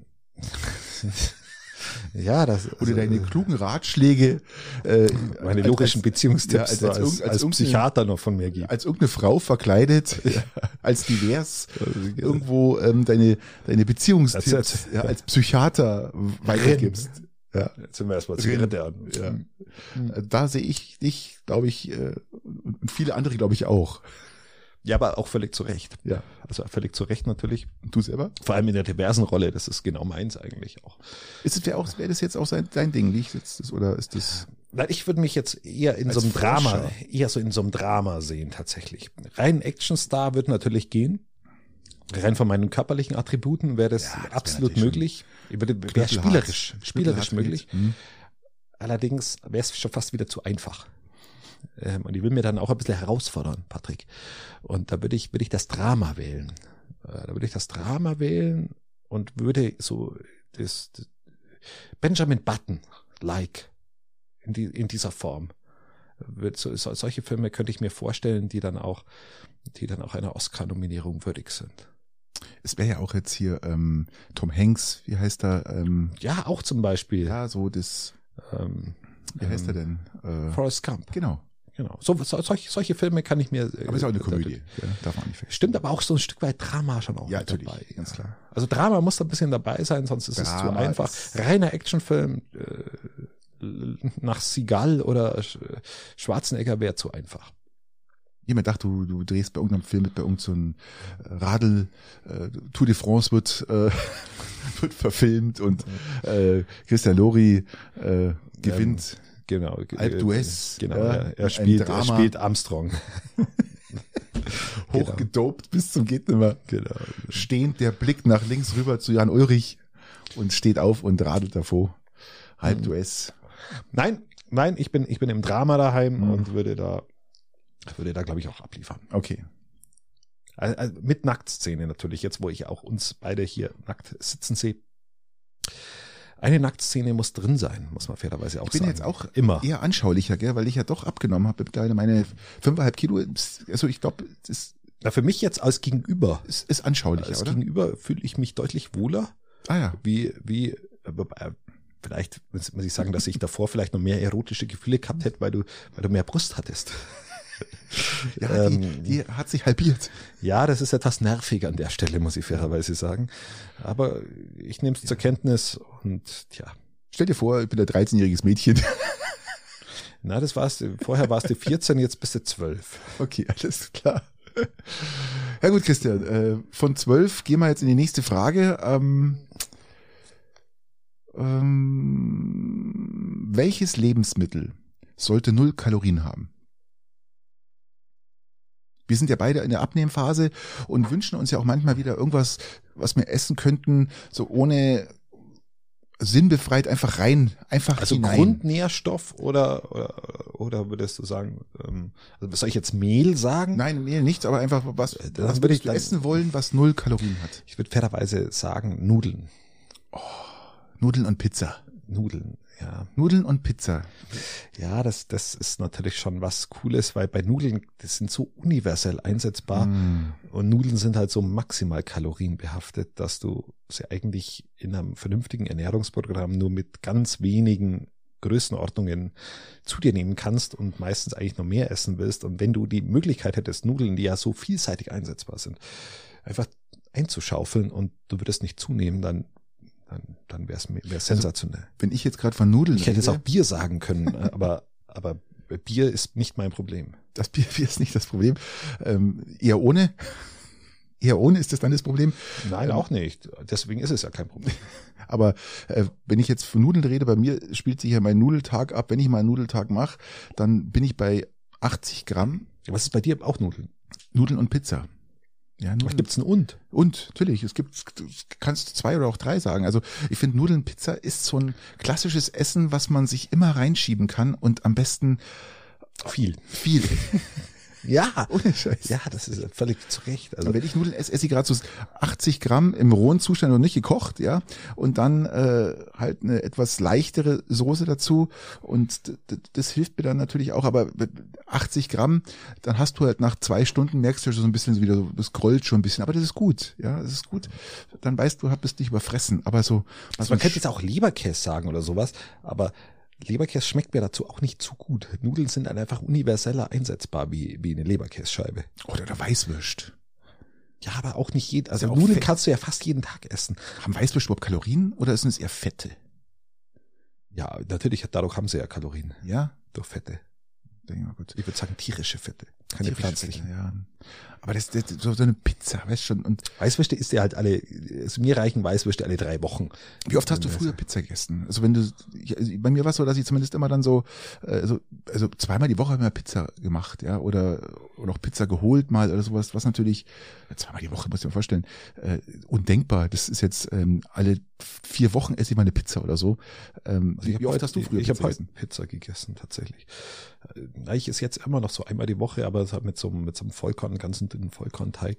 ja, das, Oder also, deine klugen Ratschläge. Äh, meine als- logischen als- Beziehungstipps ja, als- als, als als, irgend- als irgendeine- Psychiater noch von mir gibt. als irgendeine Frau verkleidet, ja, als divers, irgendwo ähm, deine, deine Beziehungstipps Als- als- ja, als Psychiater weitergibst. Ja. Jetzt sind wir erstmal Zigarette an. Ja. Mhm. Da sehe ich dich, glaube ich, und viele andere, glaube ich, auch. Ja, aber auch völlig zu Recht. Ja. Also völlig zu Recht natürlich. Du selber? Vor allem in der diversen Rolle, das ist genau meins eigentlich auch. Ist es, wäre auch, wäre das jetzt auch sein, dein Ding, wie ich jetzt das, oder ist das? Nein, ich würde mich jetzt eher in Als so einem Drama, Forscher. eher so in so einem Drama sehen, tatsächlich. Rein Actionstar wird natürlich gehen. Rein von meinen körperlichen Attributen wäre das, Ja, das wär absolut natürlich möglich. Wäre Knüppelhart. spielerisch, spielerisch Knüppelhart möglich. Mhm. Allerdings wäre es schon fast wieder zu einfach. Ähm, und ich will mir dann auch ein bisschen herausfordern, Patrick. Und da würde ich, würde ich das Drama wählen. Äh, da würde ich das Drama wählen und würde so das, das Benjamin Button-like in, die, in dieser Form. Wird so, so, solche Filme könnte ich mir vorstellen, die dann auch, die dann auch einer Oscar-Nominierung würdig sind. Es wäre ja auch jetzt hier ähm, Tom Hanks, wie heißt er? Ähm, Ja, auch zum Beispiel. ja, so das, Ähm, wie heißt er ähm, denn? Äh, Forrest Gump. genau. Genau. So, so, solche, solche Filme kann ich mir. Aber ist auch eine Komödie. Ja, darf man nicht vergessen. Stimmt, aber auch so ein Stück weit Drama schon auch Ja, mit natürlich, dabei. ganz klar. Also Drama muss da ein bisschen dabei sein, sonst ist es zu Drama einfach. ist- Reiner Actionfilm äh, nach Seagal oder Sch- Schwarzenegger wäre zu einfach. Jemand dachte, du, du drehst bei irgendeinem Film mit, bei irgendeinem so Radl, äh, Tour de France wird, äh, wird verfilmt und äh, Christian Lori äh, gewinnt. Genau. Alpe d'Huez, Genau. ja, er, er, ein spielt, er Drama. spielt Armstrong. Hochgedopt bis zum geht nimmer. Genau. Stehend der Blick nach links rüber zu Jan Ulrich und steht auf und radelt davor. Alpe d'Huez. Nein, nein, ich bin, ich bin im Drama daheim Mhm. und würde da, würde da, glaube ich, auch abliefern. Okay. Also, also mit Nacktszene natürlich, jetzt wo ich auch uns beide hier nackt sitzen sehe. Eine Nacktszene muss drin sein, muss man fairerweise auch Ich bin sagen. jetzt auch immer. eher anschaulicher, gell, weil ich ja doch abgenommen habe. Mittlerweile meine fünfeinhalb Kilo. Also ich glaube, es ist, Na, für mich jetzt als Gegenüber, es ist anschaulicher, als oder? Gegenüber fühle ich mich deutlich wohler, Ah ja. wie, wie, äh, vielleicht muss muss ich sagen, dass ich davor vielleicht noch mehr erotische Gefühle gehabt hätte, weil du, weil du mehr Brust hattest. Ja, die, Ähm, die hat sich halbiert. Ja, das ist etwas nervig an der Stelle, muss ich fairerweise sagen. Aber ich nehme es zur Kenntnis und tja. Stell dir vor, ich bin ein dreizehnjähriges Mädchen. Na, das war's. Vorher warst du vierzehn, jetzt bist du zwölf. Okay, alles klar. Ja gut, Christian, äh, von zwölf gehen wir jetzt in die nächste Frage. Ähm, ähm, welches Lebensmittel sollte null Kalorien haben? Wir sind ja beide in der Abnehmphase und wünschen uns ja auch manchmal wieder irgendwas, was wir essen könnten, so ohne sinnbefreit einfach rein, einfach Also hinein. Grundnährstoff oder, oder, oder würdest du sagen, ähm, also soll ich jetzt Mehl sagen? Nein, nee, nichts, aber einfach was, Dann was würde würdest ich du dann- essen wollen, was null Kalorien hat? Ich würde fairerweise sagen Nudeln. Nudeln und Pizza. Nudeln, ja. Nudeln und Pizza. Ja, das, das ist natürlich schon was Cooles, weil bei Nudeln, das sind so universell einsetzbar Mm. und Nudeln sind halt so maximal kalorienbehaftet, dass du sie eigentlich in einem vernünftigen Ernährungsprogramm nur mit ganz wenigen Größenordnungen zu dir nehmen kannst und meistens eigentlich noch mehr essen willst. Und wenn du die Möglichkeit hättest, Nudeln, die ja so vielseitig einsetzbar sind, einfach einzuschaufeln und du würdest nicht zunehmen, dann dann, dann wäre es sensationell. Wenn ich jetzt gerade von Nudeln Ich hätte jetzt rede, auch Bier sagen können, aber, aber Bier ist nicht mein Problem. das Bier, Bier ist nicht das Problem. Ähm, eher ohne. Eher ohne ist das dann das Problem. Nein, Ähm, auch nicht. Deswegen ist es ja kein Problem. Aber äh, wenn ich jetzt von Nudeln rede, bei mir spielt sich ja mein Nudeltag ab. Wenn ich mal einen Nudeltag mache, dann bin ich bei achtzig Gramm Was ist bei dir auch Nudeln? Nudeln und Pizza. Ja, Was Nudeln. gibt's ein Und? Und natürlich, es gibt, du kannst zwei oder auch drei sagen. Also ich finde Nudeln Pizza ist so ein klassisches Essen, was man sich immer reinschieben kann und am besten Viel. viel. Ja. Ohne Scheiß. Ja, das ist völlig zu Recht. Also Und wenn ich Nudeln esse, esse ich gerade so achtzig Gramm im rohen Zustand und nicht gekocht, ja. Und dann äh, halt eine etwas leichtere Soße dazu. Und d- d- das hilft mir dann natürlich auch. Aber mit achtzig Gramm, dann hast du halt nach zwei Stunden, merkst du schon so ein bisschen so wieder, so, das grollt schon ein bisschen. Aber das ist gut, ja, das ist gut. Dann weißt du, bist nicht überfressen. Aber so, also man könnte jetzt auch Leberkäse sagen oder sowas, aber Leberkäse schmeckt mir dazu auch nicht zu gut. Nudeln sind dann einfach universeller einsetzbar wie, wie eine Leberkässcheibe. oder der Weißwürst. Ja, aber auch nicht jeden. Also ja auch Nudeln Fett. kannst du ja fast jeden Tag essen. Haben Weißwürst überhaupt Kalorien oder sind es eher Fette? Ja, natürlich, dadurch haben sie ja Kalorien. Ja? Durch Fette. Denke mal gut. Ich würde sagen tierische Fette, keine Tierische pflanzlichen. Fette, ja. Aber das, das so, so eine Pizza, weißt schon. Und Weißwürste isst ihr halt alle, also mir reichen Weißwürste alle drei Wochen. wie oft hast du früher Pizza gegessen? Also wenn du, ich, also bei mir war es so, dass ich zumindest immer dann so, äh, so, also zweimal die Woche habe ich mal Pizza gemacht, ja, oder, oder auch Pizza geholt mal oder sowas, was natürlich, zweimal die Woche, muss ich mir vorstellen, äh, undenkbar. Das ist jetzt, ähm, alle vier Wochen esse ich mal eine Pizza oder so. Ähm, Also wie, wie oft hast du früher Ich habe Pizza heute gegessen? Pizza gegessen, tatsächlich. Äh, Ich esse jetzt immer noch so einmal die Woche, aber es hat mit so, einem- mit so einem Vollkorn, ganzen dünnen Vollkornteig.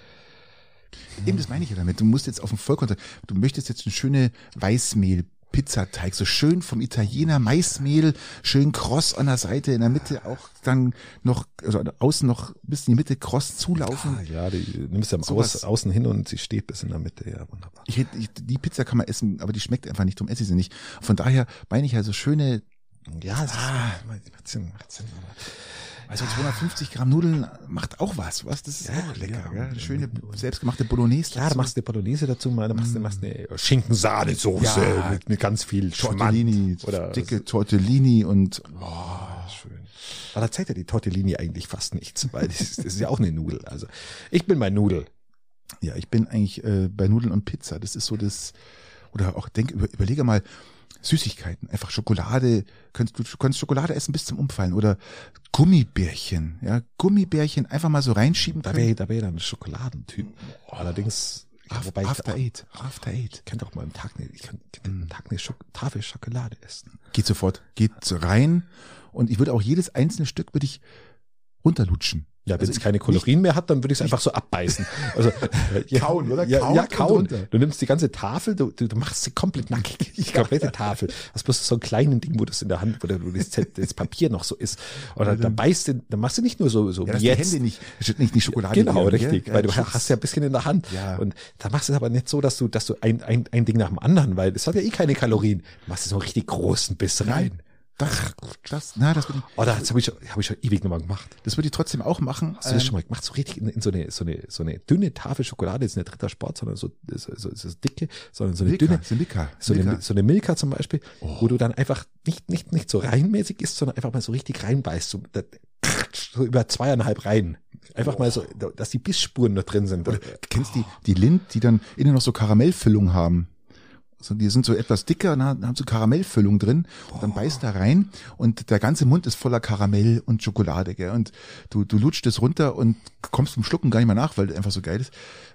Eben, das meine ich ja damit. Du musst jetzt auf den Vollkorn, du möchtest jetzt eine schöne Weißmehl Pizzateig, so schön vom Italiener Maismehl, schön kross an der Seite, in der Mitte auch dann noch, also außen noch bis in die Mitte kross zulaufen. Ah, ja, die nimmst du am Sowas. Aus, außen hin und sie steht bis in der Mitte. Ja, wunderbar. Ich, hätte- ich, die Pizza kann man essen, aber die schmeckt einfach nicht, darum esse ich sie nicht. Von daher meine ich also schöne, Ja, es Ah. ist, macht Sinn, macht Sinn, aber also zweihundertfünfzig Gramm Nudeln macht auch was, was? Das ist Ja, auch lecker, ja. ja. Eine schöne selbstgemachte Bolognese. ja, du machst eine Bolognese dazu, mal, dann machst du machst eine Schinkensahnesoße Ja. mit, mit ganz viel Tortellini, Schmand. Oder dicke Tortellini und Oh, schön. Aber da zeigt ja die Tortellini eigentlich fast nichts, weil das ist, das ist ja auch eine Nudel. Also ich bin bei Nudel. ja, ich bin eigentlich äh, bei Nudeln und Pizza. Das ist so das, oder auch denk, über, überlege mal, Süßigkeiten, einfach Schokolade, könntest du du kannst Schokolade essen bis zum Umfallen oder Gummibärchen, ja, Gummibärchen einfach mal so reinschieben Da können. wäre da wär dann ein Schokoladentyp. Allerdings, ja, wobei ich After auch, Eight, After Eight. ich könnte auch mal am Tag eine, ich könnte am Tag eine Schok Tafel Schokolade essen. Geht sofort, geht so rein und ich würde auch jedes einzelne Stück würde ich runterlutschen. Ja, wenn Also es ich- keine Kalorien mehr hat, dann würde ich es einfach so abbeißen. Also ja, Kauen, oder? Ja, Kauen ja und kauen. runter. Du nimmst die ganze Tafel, du, du, du machst sie komplett nackig, die komplette Tafel. Hast bloß so einen kleinen Ding, wo das in der Hand, wo das, das Papier noch so ist. Oder dann beißt du, dann machst du nicht nur so, so Ja, wie dass die jetzt. Hände nicht, nicht die Schokolade. Genau, werden, richtig, gell? weil du Ja, Schutz. hast ja ein bisschen in der Hand. Ja. Und da machst du es aber nicht so, dass du, dass du ein, ein, ein Ding nach dem anderen, weil das hat ja eh keine Kalorien. Du machst so einen richtig großen Biss rein. Nein, das, das, na, das würde ich, Oh, das habe ich, schon- hab ich schon ewig nochmal gemacht. das würde ich trotzdem auch machen. Hast du das Ähm, schon mal gemacht? So richtig in, in so eine, so eine, so eine dünne Tafel Schokolade, ist nicht dritter Sport, sondern so, so, so, so dicke, sondern so eine Milka, dünne, so Milka, so Milka. eine, so eine Milka zum Beispiel, wo du dann einfach nicht, nicht, nicht so reinmäßig isst, sondern einfach mal so richtig reinbeißt, so, da- so über zweieinhalb Reihen. Einfach mal so, dass die Bissspuren noch drin sind. Oder kennst du die, die Lind, die dann innen noch so Karamellfüllung haben? So, die sind so etwas dicker und haben haben so Karamellfüllung drin. Und dann beißt da rein und der ganze Mund ist voller Karamell und Schokolade, gell? Und du, du lutscht es runter und kommst zum Schlucken gar nicht mehr nach, weil das einfach so geil ist.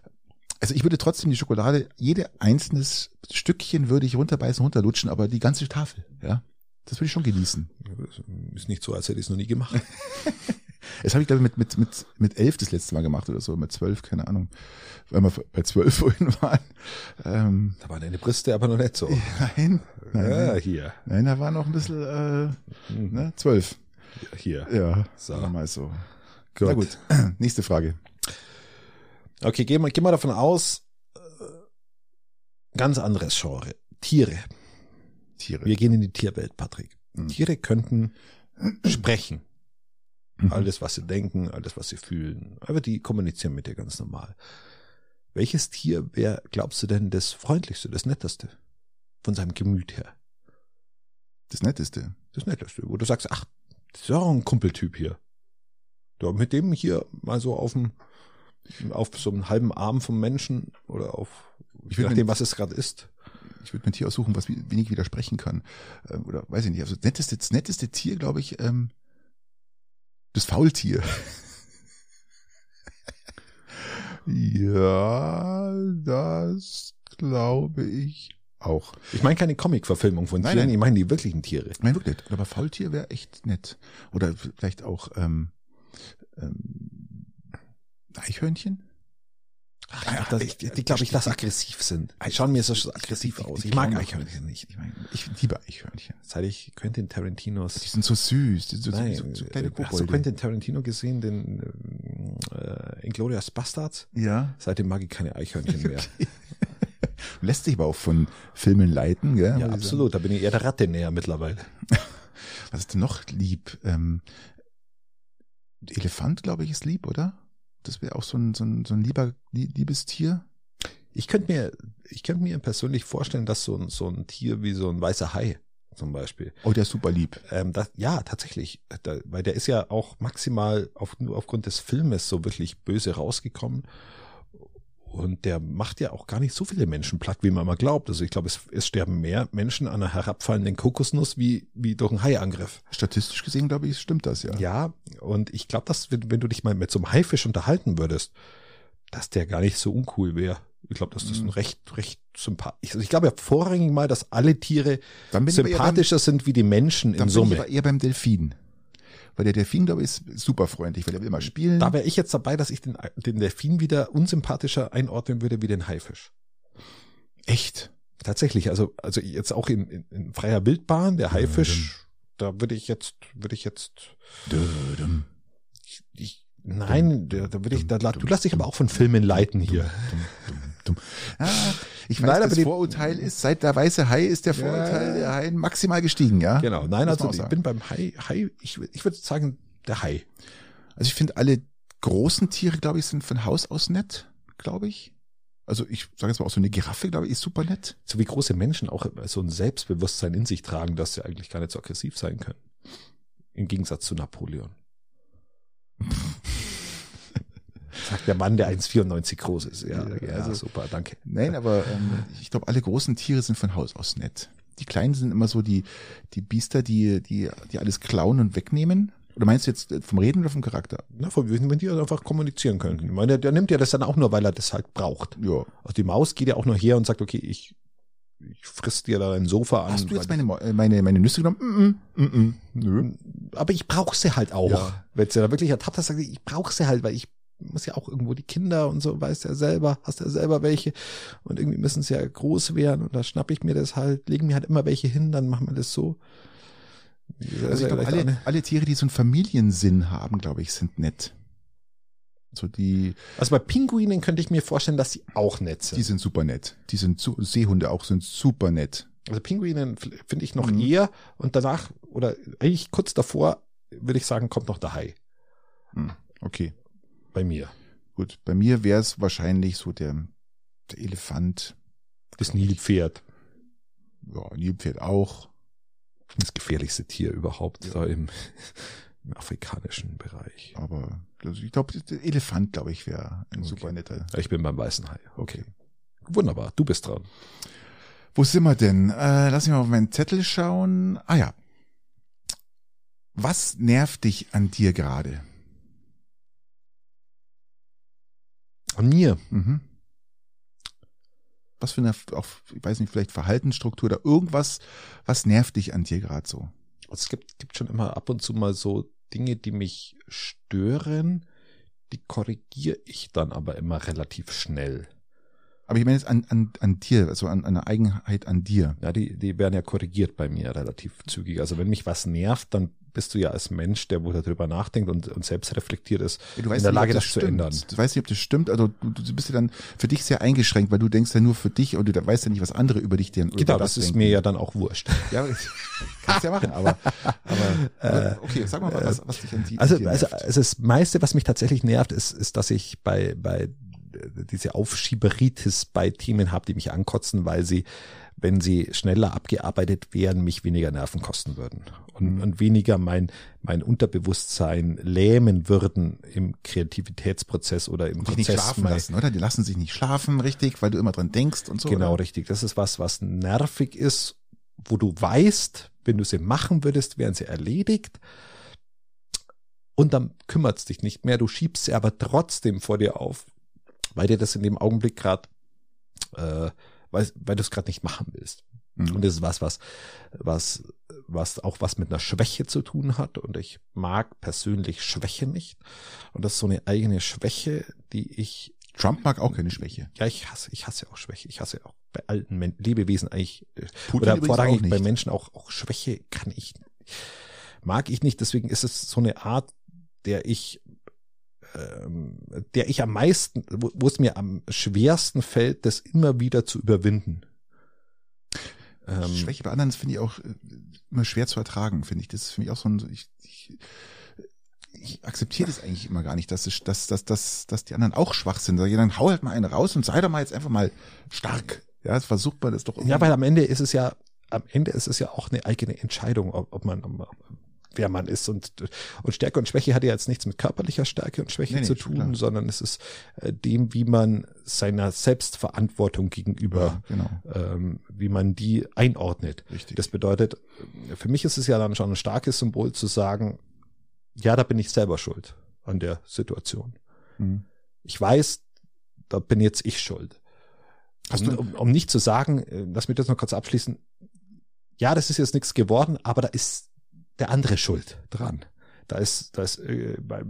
Also ich würde trotzdem die Schokolade, jede einzelnes Stückchen würde ich runterbeißen, runterlutschen, aber die ganze Tafel, ja. Das würde ich schon genießen. Ist nicht so, als hätte ich es noch nie gemacht. Das habe ich, glaube ich, mit, mit, mit, mit elf das letzte Mal gemacht oder so, mit zwölf, keine Ahnung. Weil wir bei zwölf vorhin waren. Ähm, Da waren deine Brüste aber noch nicht so. nein, nein, Ja, nein, hier, nein, da war noch ein bisschen, äh, ne, zwölf. hier. Ja, So. sagen wir mal so. Gut. Na gut, nächste Frage. Okay, gehen wir, gehen wir davon aus, äh, ganz anderes Genre. Tiere. Tiere. Wir gehen in die Tierwelt, Patrick. Mhm. Tiere könnten sprechen. Mhm. Alles, was sie denken, alles, was sie fühlen. Aber die kommunizieren mit dir ganz normal. Welches Tier wäre, glaubst du denn, das freundlichste, das netteste? Von seinem Gemüt her. Das Netteste. Das netteste, wo du sagst, ach, das ist ja auch ein Kumpeltyp hier. Ja, mit dem hier mal so auf dem, auf so einem halben Arm vom Menschen oder auf, Ich je würd nachdem, mir- was es gerade ist. Ich würde mir ein Tier aussuchen, was wi- wenig widersprechen kann. Ähm, Oder weiß ich nicht. Also das netteste, das netteste Tier, glaube ich, ähm, das Faultier. Ja, das glaube ich auch. Ich meine keine Comic-Verfilmung von Nein, Tieren, nein. ich meine die wirklichen Tiere. Ich meine wirklich nicht. Aber Faultier wäre echt nett. Oder vielleicht auch ähm, ähm, Eichhörnchen? Ach, das, ich, die glaube ich, dass aggressiv sind. Die schauen mir so so aggressiv Die- die- aus. die Ich mag klauen Eichhörnchen nicht. Ich meine, ich liebe Eichhörnchen. Seit ich Quentin Die Tarantinos. sind so süß. Die sind so, Nein, so, so kleine äh, hast du Kobolde. Quentin Tarantino gesehen, den äh, Inglourious Bastards? Ja. Seitdem mag ich keine Eichhörnchen mehr. Lässt sich aber auch von Filmen leiten, gell? Ja, Muss ich absolut. Da bin ich eher der Ratte näher mittlerweile. sagen. Was ist denn noch lieb? Ähm, Elefant, glaube ich, ist lieb, oder? Das wäre auch so ein, so ein, so ein lieber, liebes Tier. Ich könnte mir, ich könnte mir persönlich vorstellen, dass so ein, so ein Tier wie so ein weißer Hai zum Beispiel. Oh, der ist super lieb. Ähm, das, ja, tatsächlich, da, weil der ist ja auch maximal auf, nur aufgrund des Filmes so wirklich böse rausgekommen. Und der macht ja auch gar nicht so viele Menschen platt, wie man immer glaubt. Also ich glaube, es, es sterben mehr Menschen an einer herabfallenden Kokosnuss wie, wie durch einen Haiangriff. Statistisch gesehen, glaube ich, stimmt das, ja. Ja, und ich glaube, dass wenn, wenn du dich mal mit so einem Haifisch unterhalten würdest, dass der gar nicht so uncool wäre. Ich glaube, dass das ein recht, recht sympathisch. Also ich glaube ja vorrangig mal, dass alle Tiere sympathischer beim, sind wie die Menschen in Summe. Dann bin ich aber eher beim Delfin. Weil der Delfin, glaube ich, ist super freundlich, weil der will immer spielen. Da wäre ich jetzt dabei, dass ich den, den Delfin wieder unsympathischer einordnen würde wie den Haifisch. Echt? Tatsächlich, also, also jetzt auch in, in, in freier Wildbahn, der Haifisch, da würde ich jetzt, würde ich jetzt, ich, ich, nein, da, da würde ich, da, du lass dich aber auch von Filmen leiten hier. Ah, ich weiß, Nein, das Vorurteil ist, seit der weiße Hai ist der Vorurteil ja. der Hai maximal gestiegen, ja? Genau, nein, also ich bin beim Hai, Hai ich, ich würde sagen, der Hai. Also ich finde, alle großen Tiere, glaube ich, sind von Haus aus nett, glaube ich. Also ich sage jetzt mal auch so eine Giraffe, glaube ich, ist super nett. So wie große Menschen auch so ein Selbstbewusstsein in sich tragen, dass sie eigentlich gar nicht so aggressiv sein können. Im Gegensatz zu Napoleon. Sagt der Mann, der eins Komma vierundneunzig groß ist. Ja, ja, ja also, super, danke. Nein, aber ähm, ich glaube, alle großen Tiere sind von Haus aus nett. Die Kleinen sind immer so die die Biester, die die die alles klauen und wegnehmen. Oder meinst du jetzt vom Reden oder vom Charakter? Na, vom wenn die einfach kommunizieren können. Ich meine, der, der nimmt ja das dann auch nur, weil er das halt braucht. Ja. Also die Maus geht ja auch nur her und sagt, okay, ich ich friss dir da ein Sofa an. Hast du jetzt meine meine meine Nüsse genommen? Mm, mm, mm, mm. Nö. Aber ich brauche sie halt auch. Ja. Wenn sie da wirklich ertappt hast, sagt ich, ich brauche sie halt, weil ich muss ja auch irgendwo die Kinder und so, weißt ja selber, hast ja selber welche und irgendwie müssen sie ja groß werden und da schnapp ich mir das halt, legen mir halt immer welche hin, dann machen wir das so. Also ich glaube, alle, alle Tiere, die so einen Familiensinn haben, glaube ich, sind nett. So die. Also bei Pinguinen könnte ich mir vorstellen, dass sie auch nett sind. Die sind super nett. Die sind su- Seehunde auch sind super nett. Also Pinguinen finde ich noch mhm. eher und danach oder eigentlich kurz davor würde ich sagen, kommt noch der Hai. Okay. Bei mir. Gut, bei mir wäre es wahrscheinlich so der, der Elefant. Das Nilpferd. Ja, Nilpferd auch. Das gefährlichste Tier überhaupt ja. da im, im afrikanischen Bereich. Aber also ich glaube, der Elefant, glaube ich, wäre ein okay. super netter. Ich bin beim weißen Hai. Okay. Wunderbar, du bist dran. Wo sind wir denn? Äh, lass mich mal auf meinen Zettel schauen. Ah ja. Was nervt dich an dir gerade? An mir? Mhm. Was für eine, auch, ich weiß nicht, vielleicht Verhaltensstruktur oder irgendwas, was nervt dich an dir gerade so? Es gibt, gibt schon immer ab und zu mal so Dinge, die mich stören, die korrigiere ich dann aber immer relativ schnell. Aber ich meine jetzt an, an, an dir, also an, an einer Eigenheit an dir. Ja, die, die werden ja korrigiert bei mir relativ zügig. Also wenn mich was nervt, dann bist du ja als Mensch, der wohl darüber nachdenkt und, und selbst reflektiert ist, ja, du weißt in der nicht, Lage, das, das stimmt. zu ändern. Du weißt nicht, ob das stimmt. Also du, du bist ja dann für dich sehr eingeschränkt, weil du denkst ja nur für dich und du weißt ja nicht, was andere über dich denken. Genau, das, das ist mir ja dann auch wurscht. Ja, kannst ja machen, aber, aber okay, sag mal, was, was dich an dir Also, nervt. also, also das meiste, was mich tatsächlich nervt, ist, ist, dass ich bei, bei diese Aufschieberitis bei Themen habe, die mich ankotzen, weil sie, wenn sie schneller abgearbeitet wären, mich weniger Nerven kosten würden und, mhm. und weniger mein mein Unterbewusstsein lähmen würden im Kreativitätsprozess oder im und Prozess. Dich nicht schlafen lassen, oder? Die lassen sich nicht schlafen, richtig, weil du immer dran denkst und so. Genau, oder? richtig. Das ist was, was nervig ist, wo du weißt, wenn du sie machen würdest, wären sie erledigt. Und dann kümmert's dich nicht mehr. Du schiebst sie aber trotzdem vor dir auf, weil dir das in dem Augenblick gerade, äh, weil, weil du es gerade nicht machen willst. Mhm. Und das ist was, was, was, was auch was mit einer Schwäche zu tun hat. Und ich mag persönlich Schwäche nicht. Und das ist so eine eigene Schwäche, die ich. Trump mag auch keine Schwäche. Ja, ich hasse, ich hasse auch Schwäche. Ich hasse auch bei alten Men- Lebewesen eigentlich Putin oder vorrangig auch bei Menschen auch, auch Schwäche kann ich, mag ich nicht. Deswegen ist es so eine Art, der ich der ich am meisten, wo, wo es mir am schwersten fällt, das immer wieder zu überwinden. Ähm, Schwäche bei anderen finde ich auch immer schwer zu ertragen, finde ich. Das ist für mich auch so ein, ich, ich, ich akzeptiere das eigentlich immer gar nicht, dass, es, dass, dass, dass, dass die anderen auch schwach sind. Dann hau halt mal einen raus und sei doch mal jetzt einfach mal stark. Ja, das versucht man das doch irgendwie. Ja, weil am Ende ist es ja, am Ende ist es ja auch eine eigene Entscheidung, ob, ob man, ob, wer man ist. Und, und Stärke und Schwäche hat ja jetzt nichts mit körperlicher Stärke und Schwäche nee, zu nee, tun, klar. sondern es ist äh, dem, wie man seiner Selbstverantwortung gegenüber, ja, genau. ähm, wie man die einordnet. Richtig. Das bedeutet, für mich ist es ja dann schon ein starkes Symbol zu sagen, ja, da bin ich selber schuld an der Situation. Mhm. Ich weiß, da bin jetzt ich schuld. Hast um, um, um nicht zu sagen, lass mich das noch kurz abschließen, ja, das ist jetzt nichts geworden, aber da ist der andere schuld dran. Da ist, da ist, äh, bei,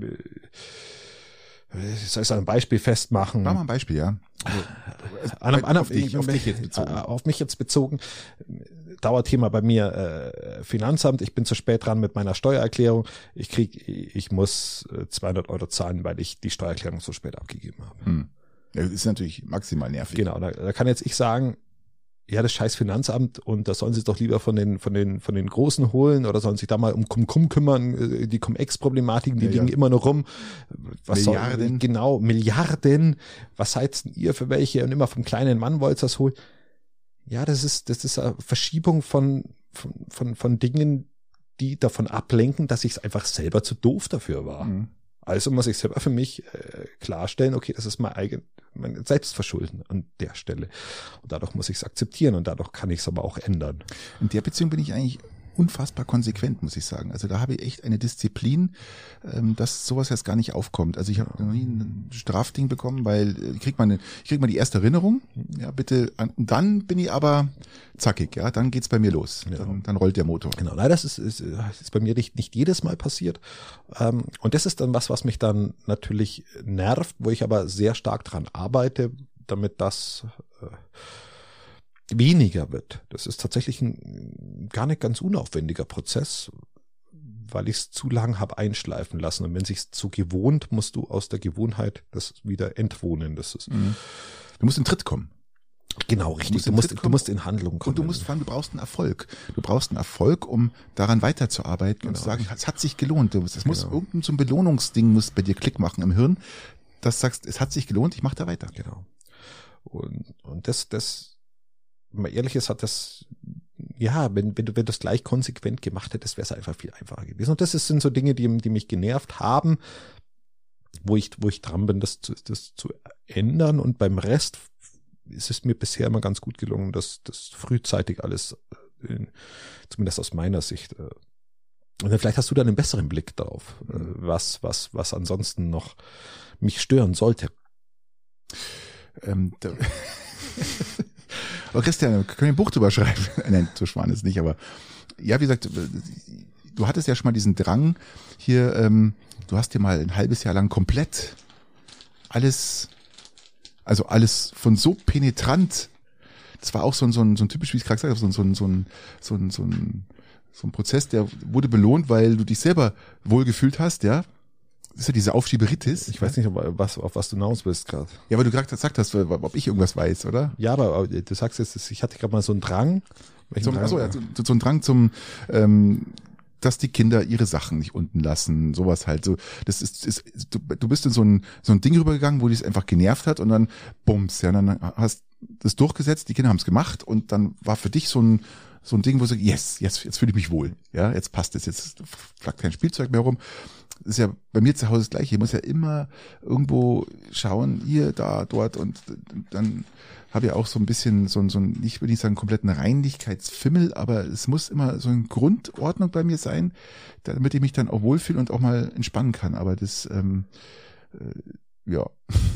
ich soll es an einem Beispiel festmachen. Mach mal ein Beispiel, ja. Also, an einem, an auf, ich, auf, mich jetzt bezogen. auf mich jetzt bezogen. Dauerthema bei mir äh, Finanzamt. Ich bin zu spät dran mit meiner Steuererklärung. Ich krieg, ich muss zweihundert Euro zahlen, weil ich die Steuererklärung so spät abgegeben habe. Hm. Ja, das ist natürlich maximal nervig. Genau, da, da kann jetzt ich sagen, ja, das scheiß Finanzamt und da sollen sie es doch lieber von den von den von den Großen holen oder sollen sich da mal um Cum-Cum kümmern, die Cum-Ex-Problematiken, die ja, liegen ja. immer noch rum. Was Milliarden. Soll, genau, Milliarden. Was seid ihr für welche? Und immer vom kleinen Mann wollt ihr das holen. Ja, das ist das ist eine Verschiebung von von von, von Dingen, die davon ablenken, dass ich es einfach selber zu doof dafür war. Mhm. Also muss ich selber für mich äh, klarstellen, okay, das ist mein eigen, mein Selbstverschulden an der Stelle. Und dadurch muss ich es akzeptieren und dadurch kann ich es aber auch ändern. In der Beziehung bin ich eigentlich unfassbar konsequent, muss ich sagen. Also da habe ich echt eine Disziplin, ähm, dass sowas jetzt gar nicht aufkommt. Also ich habe noch nie ein Strafding bekommen, weil ich krieg mal, eine, ich krieg mal die erste Erinnerung, ja bitte, und dann bin ich aber zackig, ja, dann geht's bei mir los, ja. dann, dann rollt der Motor. Genau, leider ist es ist, ist bei mir nicht, nicht jedes Mal passiert ähm, und das ist dann was, was mich dann natürlich nervt, wo ich aber sehr stark dran arbeite, damit das äh, weniger wird. Das ist tatsächlich ein gar nicht ganz unaufwendiger Prozess, weil ich es zu lang habe einschleifen lassen. Und wenn sich's zu gewohnt, musst du aus der Gewohnheit das wieder entwohnen. Das ist. Mhm. Du musst in Tritt kommen. Genau, richtig. Du musst, du musst, du musst in Handlung kommen. Und du musst vor allem, du brauchst einen Erfolg. Du brauchst einen Erfolg, um daran weiterzuarbeiten genau. und zu sagen, es hat sich gelohnt. Es genau. muss irgendein so ein Belohnungsding muss bei dir Klick machen im Hirn, dass du sagst, es hat sich gelohnt, ich mache da weiter. Genau. Und, und das, das, wenn man ehrlich ist, hat das, ja, wenn, wenn du, wenn du das gleich konsequent gemacht hättest, wäre es einfach viel einfacher gewesen. Und das ist, sind so Dinge, die, die mich genervt haben, wo ich, wo ich dran bin, das zu, das zu ändern. Und beim Rest ist es mir bisher immer ganz gut gelungen, das, das frühzeitig alles, äh, zumindest aus meiner Sicht. Äh, und dann vielleicht hast du dann einen besseren Blick darauf, äh, was, was, was ansonsten noch mich stören sollte. Ähm, da Aber Christian, wir können ein Buch drüber schreiben. Nein, so spannend ist nicht, aber ja, wie gesagt, du hattest ja schon mal diesen Drang hier, ähm, du hast dir mal ein halbes Jahr lang komplett alles, also alles von so penetrant, das war auch so ein, so ein, so ein typisch, wie ich gerade gesagt habe, so ein, so ein, so ein, so ein, so ein, so ein Prozess, der wurde belohnt, weil du dich selber wohlgefühlt hast, ja. Das ist ja diese Aufschieberitis. Ich weiß nicht, ob, was, auf was du hinaus bist gerade. Ja, weil du gerade gesagt hast, ob ich irgendwas weiß, oder? Ja, aber du sagst jetzt, ich hatte gerade mal so einen Drang. Zum, Drang achso, ja, so, so einen Drang zum, ähm, dass die Kinder ihre Sachen nicht unten lassen, sowas halt. So, das ist, ist du, du bist in so ein so ein Ding rübergegangen, wo dich es einfach genervt hat und dann bums, ja, dann hast das durchgesetzt, die Kinder haben es gemacht und dann war für dich so ein so ein Ding, wo du sagst, yes, jetzt jetzt fühle ich mich wohl, ja, jetzt passt es, jetzt flackt kein Spielzeug mehr rum. Das ist ja bei mir zu Hause das Gleiche. Ich muss ja immer irgendwo schauen, hier, da, dort und dann habe ich auch so ein bisschen so ein, so ein, ich will nicht sagen kompletten Reinlichkeitsfimmel, aber es muss immer so eine Grundordnung bei mir sein, damit ich mich dann auch wohlfühle und auch mal entspannen kann. Aber das, ähm, äh, ja.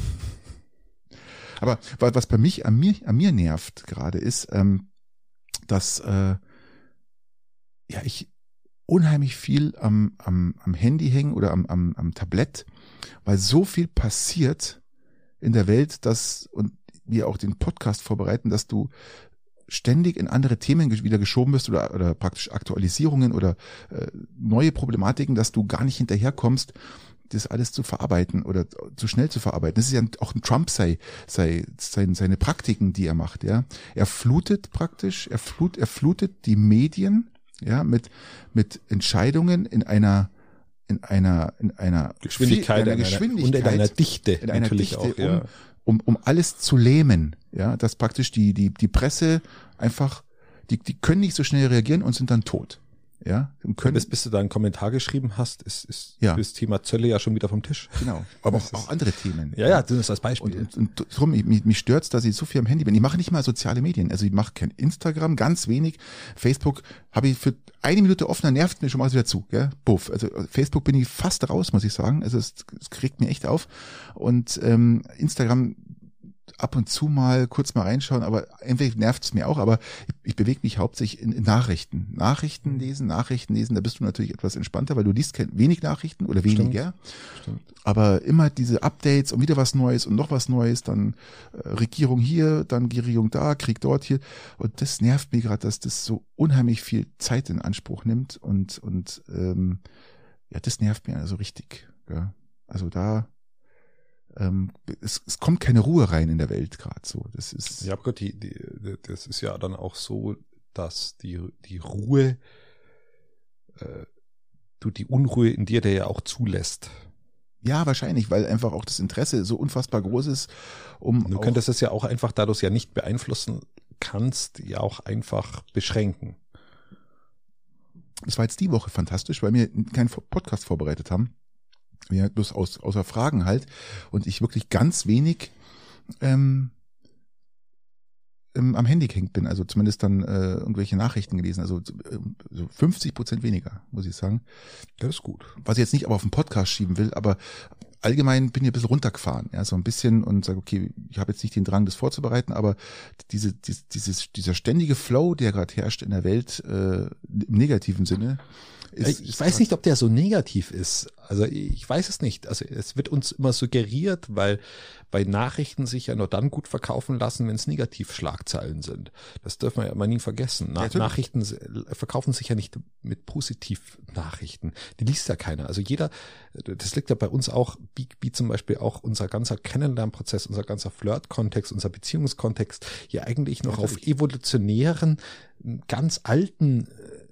Aber was bei mich an mir, an mir nervt gerade ist, ähm, dass äh, ja ich unheimlich viel am, am, am Handy hängen oder am, am, am Tablett, weil so viel passiert in der Welt, dass, und wir auch den Podcast vorbereiten, dass du ständig in andere Themen wieder geschoben bist oder, oder praktisch Aktualisierungen oder äh, neue Problematiken, dass du gar nicht hinterherkommst, das alles zu verarbeiten oder zu schnell zu verarbeiten. Das ist ja auch ein Trump sei, sei, sei seine Praktiken, die er macht, ja. Er flutet praktisch, er flut, er flutet die Medien, ja, mit, mit Entscheidungen in einer, in einer, in einer Geschwindigkeit, in einer Geschwindigkeit und in einer Dichte, in einer natürlich Dichte, auch, ja. um, um, um alles zu lähmen, ja, dass praktisch die, die, die Presse einfach die, die können nicht so schnell reagieren und sind dann tot. Ja, und können, bis, bis du da einen Kommentar geschrieben hast, ist, ist ja. das Thema Zölle ja schon wieder vom Tisch. Genau, aber auch, auch andere Themen. Ja, ja, das ist als Beispiel. Und, und, und darum, mich, mich stört's, dass ich so viel am Handy bin. Ich mache nicht mal soziale Medien. Also ich mache kein Instagram, ganz wenig. Facebook habe ich für eine Minute offen, dann nervt mir schon mal wieder zu. Gell? Puff. Also Facebook bin ich fast raus, muss ich sagen. Also es, es kriegt mir echt auf. Und ähm, Instagram ab und zu mal kurz mal reinschauen, aber entweder nervt es mir auch, aber ich, ich bewege mich hauptsächlich in, in Nachrichten. Nachrichten lesen, Nachrichten lesen, da bist du natürlich etwas entspannter, weil du liest kein, wenig Nachrichten oder weniger. Stimmt. Stimmt. Aber immer diese Updates und wieder was Neues und noch was Neues, dann äh, Regierung hier, dann Regierung da, Krieg dort hier. Und das nervt mich gerade, dass das so unheimlich viel Zeit in Anspruch nimmt und, und ähm, ja, das nervt mir also richtig. Ja. Also da Ähm, es, es kommt keine Ruhe rein in der Welt gerade so. Das ist ja, Gott, die, die, das ist ja dann auch so, dass die, die Ruhe, äh, du die Unruhe in dir, der ja auch zulässt. Ja, wahrscheinlich, weil einfach auch das Interesse so unfassbar groß ist. Um du könntest es ja auch einfach, da du es ja nicht beeinflussen kannst, ja auch einfach beschränken. Das war jetzt die Woche fantastisch, weil wir keinen Podcast vorbereitet haben. Ja, bloß aus, außer Fragen halt. Und ich wirklich ganz wenig ähm, ähm, am Handy gehängt bin. Also zumindest dann äh, irgendwelche Nachrichten gelesen. Also äh, so fünfzig Prozent weniger, muss ich sagen. Das ist gut. Was ich jetzt nicht aber auf den Podcast schieben will, aber allgemein bin ich ein bisschen runtergefahren. Ja, so ein bisschen und sage, okay, ich habe jetzt nicht den Drang, das vorzubereiten, aber diese, dieses, dieses, dieser ständige Flow, der gerade herrscht in der Welt, äh, im negativen Sinne, Ist, ich weiß nicht, ob der so negativ ist. Also ich weiß es nicht. Also es wird uns immer suggeriert, weil bei Nachrichten sich ja nur dann gut verkaufen lassen, wenn es Negativschlagzeilen sind. Das dürfen wir ja immer nie vergessen. Na, ja, Nachrichten verkaufen sich ja nicht mit Positivnachrichten. Die liest ja keiner. Also jeder, das liegt ja bei uns auch, wie, wie zum Beispiel auch unser ganzer Kennenlernprozess, unser ganzer Flirt-Kontext, unser Beziehungskontext, ja eigentlich noch ja, auf evolutionären, ganz alten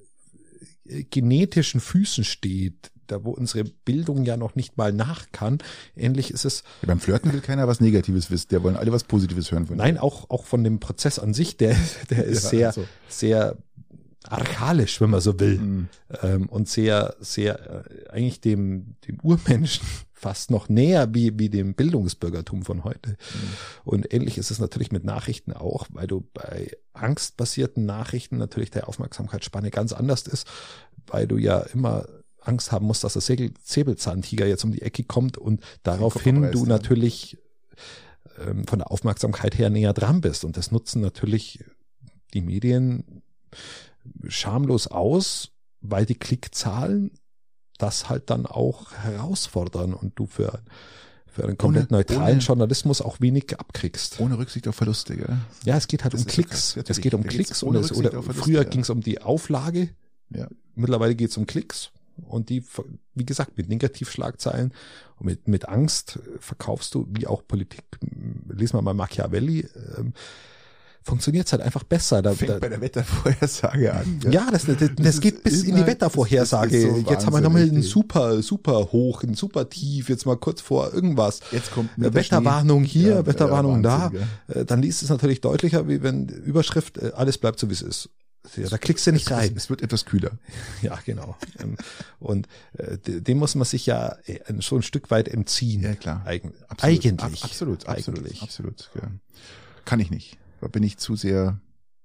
genetischen Füßen steht, da wo unsere Bildung ja noch nicht mal nach kann. Ähnlich ist es. Ja, beim Flirten will keiner was Negatives wissen, der wollen alle was Positives hören von dir. Nein, auch, auch von dem Prozess an sich, der, der ist ja, sehr, also. sehr archaisch, wenn man so will. Mhm. Ähm, und sehr, sehr, äh, eigentlich dem, dem Urmenschen fast noch näher wie, wie dem Bildungsbürgertum von heute. Mhm. Und ähnlich ist es natürlich mit Nachrichten auch, weil du bei angstbasierten Nachrichten natürlich der Aufmerksamkeitsspanne ganz anders ist, weil du ja immer Angst haben musst, dass der Säbelzahntiger jetzt um die Ecke kommt und daraufhin du natürlich ähm, von der Aufmerksamkeit her näher dran bist. Und das nutzen natürlich die Medien schamlos aus, weil die Klickzahlen das halt dann auch herausfordern und du für, für einen komplett ohne, neutralen ohne, Journalismus auch wenig abkriegst. Ohne Rücksicht auf Verluste, gell? Ja, es geht halt das um Klicks. Es geht um Klicks und es, oder Verluste, früher ja. ging es um die Auflage. Ja. Mittlerweile geht es um Klicks und die, wie gesagt, mit Negativschlagzeilen und mit, mit Angst verkaufst du, wie auch Politik, lesen wir mal Machiavelli, ähm, funktioniert es halt einfach besser. Da, Fängt da, bei der Wettervorhersage an. Ja, ja das, das, das, das geht bis immer, in die Wettervorhersage. So jetzt haben wir nochmal ein super, super hoch, ein super tief, jetzt mal kurz vor irgendwas. Jetzt kommt Wetterwarnung hier, ja, ja, Wetterwarnung Wahnsinn, da. Ja. Dann liest es natürlich deutlicher, wie wenn Überschrift, alles bleibt so wie es ist. Ja, da klickst du nicht rein. Es wird etwas kühler. Ja, genau. Und äh, dem muss man sich ja so ein Stück weit entziehen. Ja, klar. Eig absolut. Eigentlich. Ab, absolut, absolut, Eigentlich. absolut. Ja. Kann ich nicht. Da bin ich zu sehr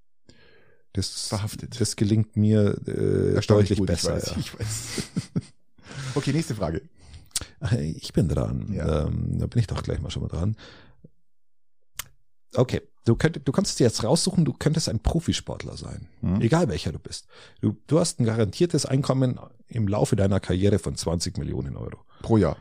das, verhaftet. Das gelingt mir äh, deutlich gut, besser. Ich weiß, ja. ich weiß. Okay, nächste Frage. Ich bin dran. Ja. Ähm, da bin ich doch gleich mal schon mal dran. Okay, du, könnt, du kannst dir jetzt raussuchen, du könntest ein Profisportler sein. Hm. Egal welcher du bist. Du, du hast ein garantiertes Einkommen im Laufe deiner Karriere von zwanzig Millionen Euro. Pro Jahr.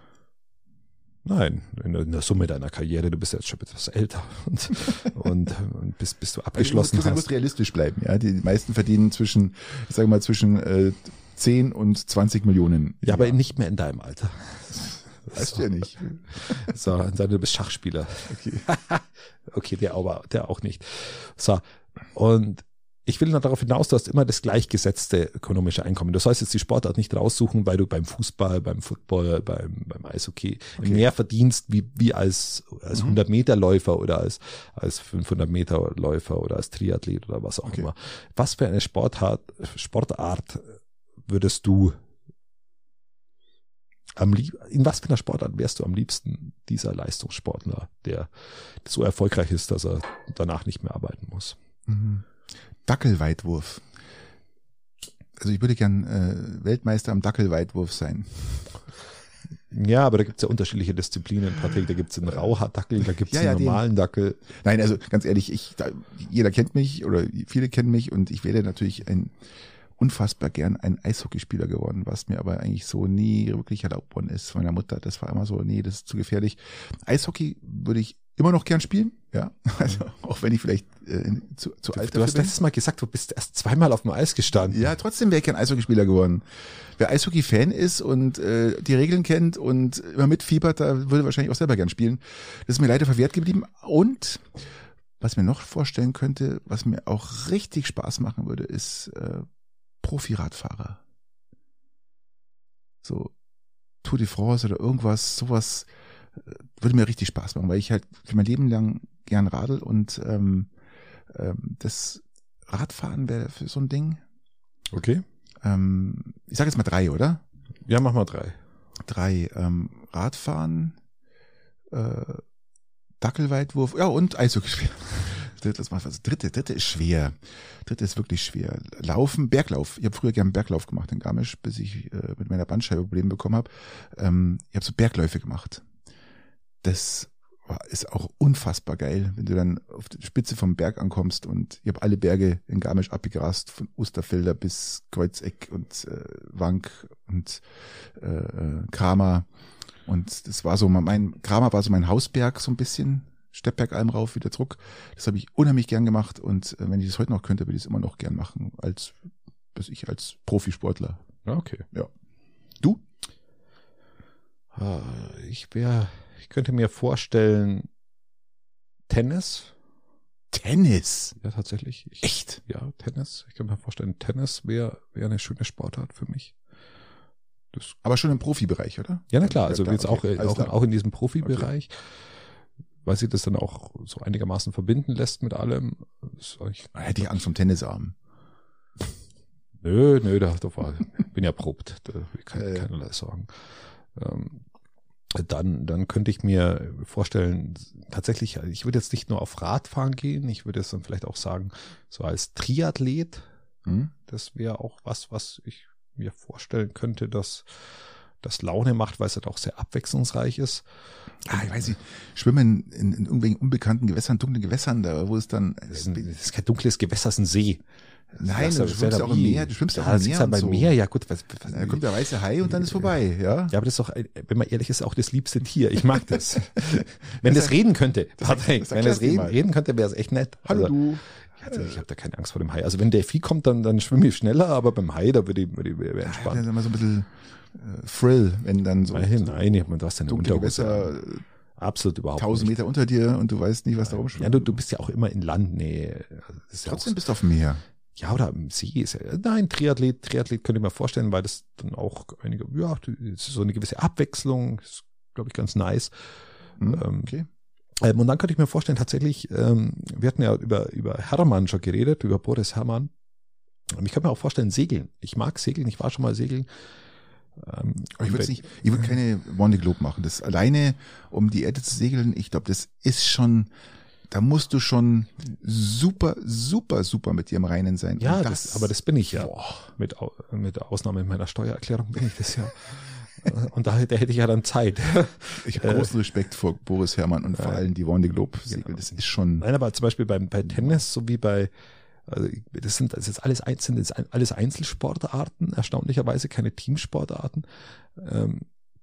Nein, in der, in der Summe deiner Karriere, du bist jetzt schon etwas älter und, und, und bis, bis du abgeschlossen also du musst, hast. Du musst realistisch bleiben, ja. Die meisten verdienen zwischen, ich sage mal, zwischen äh, zehn und zwanzig Millionen. Ja, aber nicht mehr in deinem Alter. Weißt du ja nicht. So, dann du bist Schachspieler. Okay. Okay, der aber, der auch nicht. So, und ich will noch darauf hinaus, du hast immer das gleichgesetzte ökonomische Einkommen. Du sollst jetzt die Sportart nicht raussuchen, weil du beim Fußball, beim Football, beim, beim Eishockey okay. mehr verdienst wie, wie als, als mhm. hundert Meter Läufer oder als, als fünfhundert Meter Läufer oder als Triathlet oder was auch okay. immer. Was für eine Sportart, Sportart würdest du am lieb, in was für einer Sportart wärst du am liebsten dieser Leistungssportler, der so erfolgreich ist, dass er danach nicht mehr arbeiten muss? Mhm. Dackelweitwurf. Also ich würde gern äh, Weltmeister am Dackelweitwurf sein. Ja, aber da gibt's ja unterschiedliche Disziplinen, Patrick. Da gibt's den Rauhaar-Dackel, da gibt's ja, den ja, normalen den, Dackel. Nein, also ganz ehrlich, ich, da, jeder kennt mich oder viele kennen mich und ich wäre natürlich ein unfassbar gern ein Eishockeyspieler geworden, was mir aber eigentlich so nie wirklich erlaubt worden ist von meiner Mutter. Das war immer so, nee, das ist zu gefährlich. Eishockey würde ich immer noch gern spielen, ja, also auch wenn ich vielleicht äh, zu, zu alt bin. Du hast letztes Mal gesagt, du bist erst zweimal auf dem Eis gestanden. Ja, trotzdem wäre ich gern Eishockeyspieler geworden. Wer Eishockey-Fan ist und äh, die Regeln kennt und immer mitfiebert, da würde wahrscheinlich auch selber gern spielen. Das ist mir leider verwehrt geblieben. Und was mir noch vorstellen könnte, was mir auch richtig Spaß machen würde, ist äh, Profi-Radfahrer. So Tour de France oder irgendwas, sowas würde mir richtig Spaß machen, weil ich halt für mein Leben lang gern radel und ähm, ähm, das Radfahren wäre für so ein Ding. Okay. Ähm, ich sage jetzt mal drei, oder? Ja, mach mal drei. Drei. Ähm, Radfahren, äh, Dackelweitwurf, ja und Eishockey spielen. Das macht also dritte, dritte ist schwer. Dritte ist wirklich schwer. Laufen, Berglauf. Ich habe früher gerne Berglauf gemacht in Garmisch, bis ich äh, mit meiner Bandscheibe Probleme bekommen habe. Ähm, ich habe so Bergläufe gemacht. Das war, ist auch unfassbar geil, wenn du dann auf die Spitze vom Berg ankommst und ich habe alle Berge in Garmisch abgegrast, von Osterfelder bis Kreuzeck und äh, Wank und äh, Kramer. Und das war so mein, Kramer war so mein Hausberg so ein bisschen. Steppbergalm rauf, wieder zurück. Das habe ich unheimlich gern gemacht und äh, wenn ich das heute noch könnte, würde ich es immer noch gern machen, als bis ich als Profisportler. Ja, okay. Ja. Du? Ich wäre, ich könnte mir vorstellen, Tennis. Tennis? Ja, tatsächlich. Ich, Echt? Ja, Tennis. Ich könnte mir vorstellen, Tennis wäre wäre eine schöne Sportart für mich. Das Aber schon im Profibereich, oder? Ja, na klar. Also ja, jetzt okay. auch, auch, auch in diesem Profibereich. Okay. Weil sich das dann auch so einigermaßen verbinden lässt mit allem. Das da hätte ich Angst vom Tennisarm. Nö, nö, da, da war, bin ja probt, da kann ich keinerlei Sorgen. Ähm, dann, dann könnte ich mir vorstellen, tatsächlich, ich würde jetzt nicht nur auf Radfahren gehen, ich würde jetzt dann vielleicht auch sagen, so als Triathlet, hm? Das wäre auch was, was ich mir vorstellen könnte, dass das Laune macht, weil es halt auch sehr abwechslungsreich ist. Ah, ich weiß nicht, schwimmen in, in irgendwelchen unbekannten Gewässern, dunklen Gewässern, da wo es dann... Das ist, ein, das ist kein dunkles Gewässer, das ist ein See. Nein, du schwimmst ja auch im Meer, du schwimmst ja auch im Meer. Ja beim so. Meer, ja gut. Was, was, da kommt der weiße Hai und dann ist vorbei, ja. Ja, aber das ist doch, wenn man ehrlich ist, auch das liebste Tier. Ich mag das. Wenn das, das reden könnte, das, Patrick, das wenn das reden, reden könnte, wäre es echt nett. Hallo also, du. Also ich habe da keine Angst vor dem Hai. Also wenn der Vieh kommt, dann, dann schwimme ich schneller, aber beim Hai, da würde ich, würde ich wäre entspannt. Ja, das ist immer so ein bisschen äh, Thrill, wenn dann so... Nein, nein, ich meine, du hast ja eine Unterhose. Absolut überhaupt tausend Meter unter dir und du weißt nicht, was da rumschwimmt. Ja, du, du bist ja auch immer in Landnähe. Also Trotzdem ja bist du auf dem Meer. Ja, oder am See ist ja, nein, Triathlet, Triathlet könnte ich mir vorstellen, weil das dann auch einige, ja, so eine gewisse Abwechslung, ist, glaube ich, ganz nice. Mhm, okay. Ähm, und dann könnte ich mir vorstellen, tatsächlich, ähm, wir hatten ja über, über Hermann schon geredet, über Boris Hermann. Und ich kann mir auch vorstellen, Segeln. Ich mag Segeln, ich war schon mal Segeln. Ähm, Aber ich würde nicht, ich würde keine Vendée Globe machen. Das alleine, um die Erde zu segeln, ich glaube, das ist schon, da musst du schon super, super, super mit dir im Reinen sein. Ja, das, das, aber das bin ich ja. Boah. Mit, mit Ausnahme meiner Steuererklärung bin ich das ja. Und da, da hätte ich ja dann Zeit. Ich habe großen Respekt vor Boris Hermann und vor allem die Vendée Globe Segel. Das ist schon. Nein, aber zum Beispiel beim, bei Tennis, so wie bei, also das sind, das ist alles, sind das alles Einzelsportarten, erstaunlicherweise keine Teamsportarten. Ähm,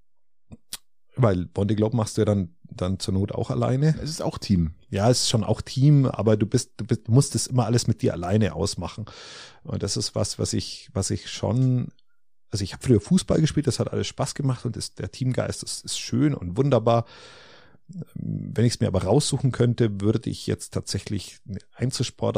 Weil Vendée Globe machst du ja dann, dann zur Not auch alleine. Es ist auch Team. Ja, es ist schon auch Team, aber du bist, du bist, du musst es immer alles mit dir alleine ausmachen. Und das ist was, was ich, was ich schon, also ich habe früher Fußball gespielt, das hat alles Spaß gemacht und das, der Teamgeist ist, ist schön und wunderbar. Wenn ich es mir aber raussuchen könnte, würde ich jetzt tatsächlich eine Einzelsportart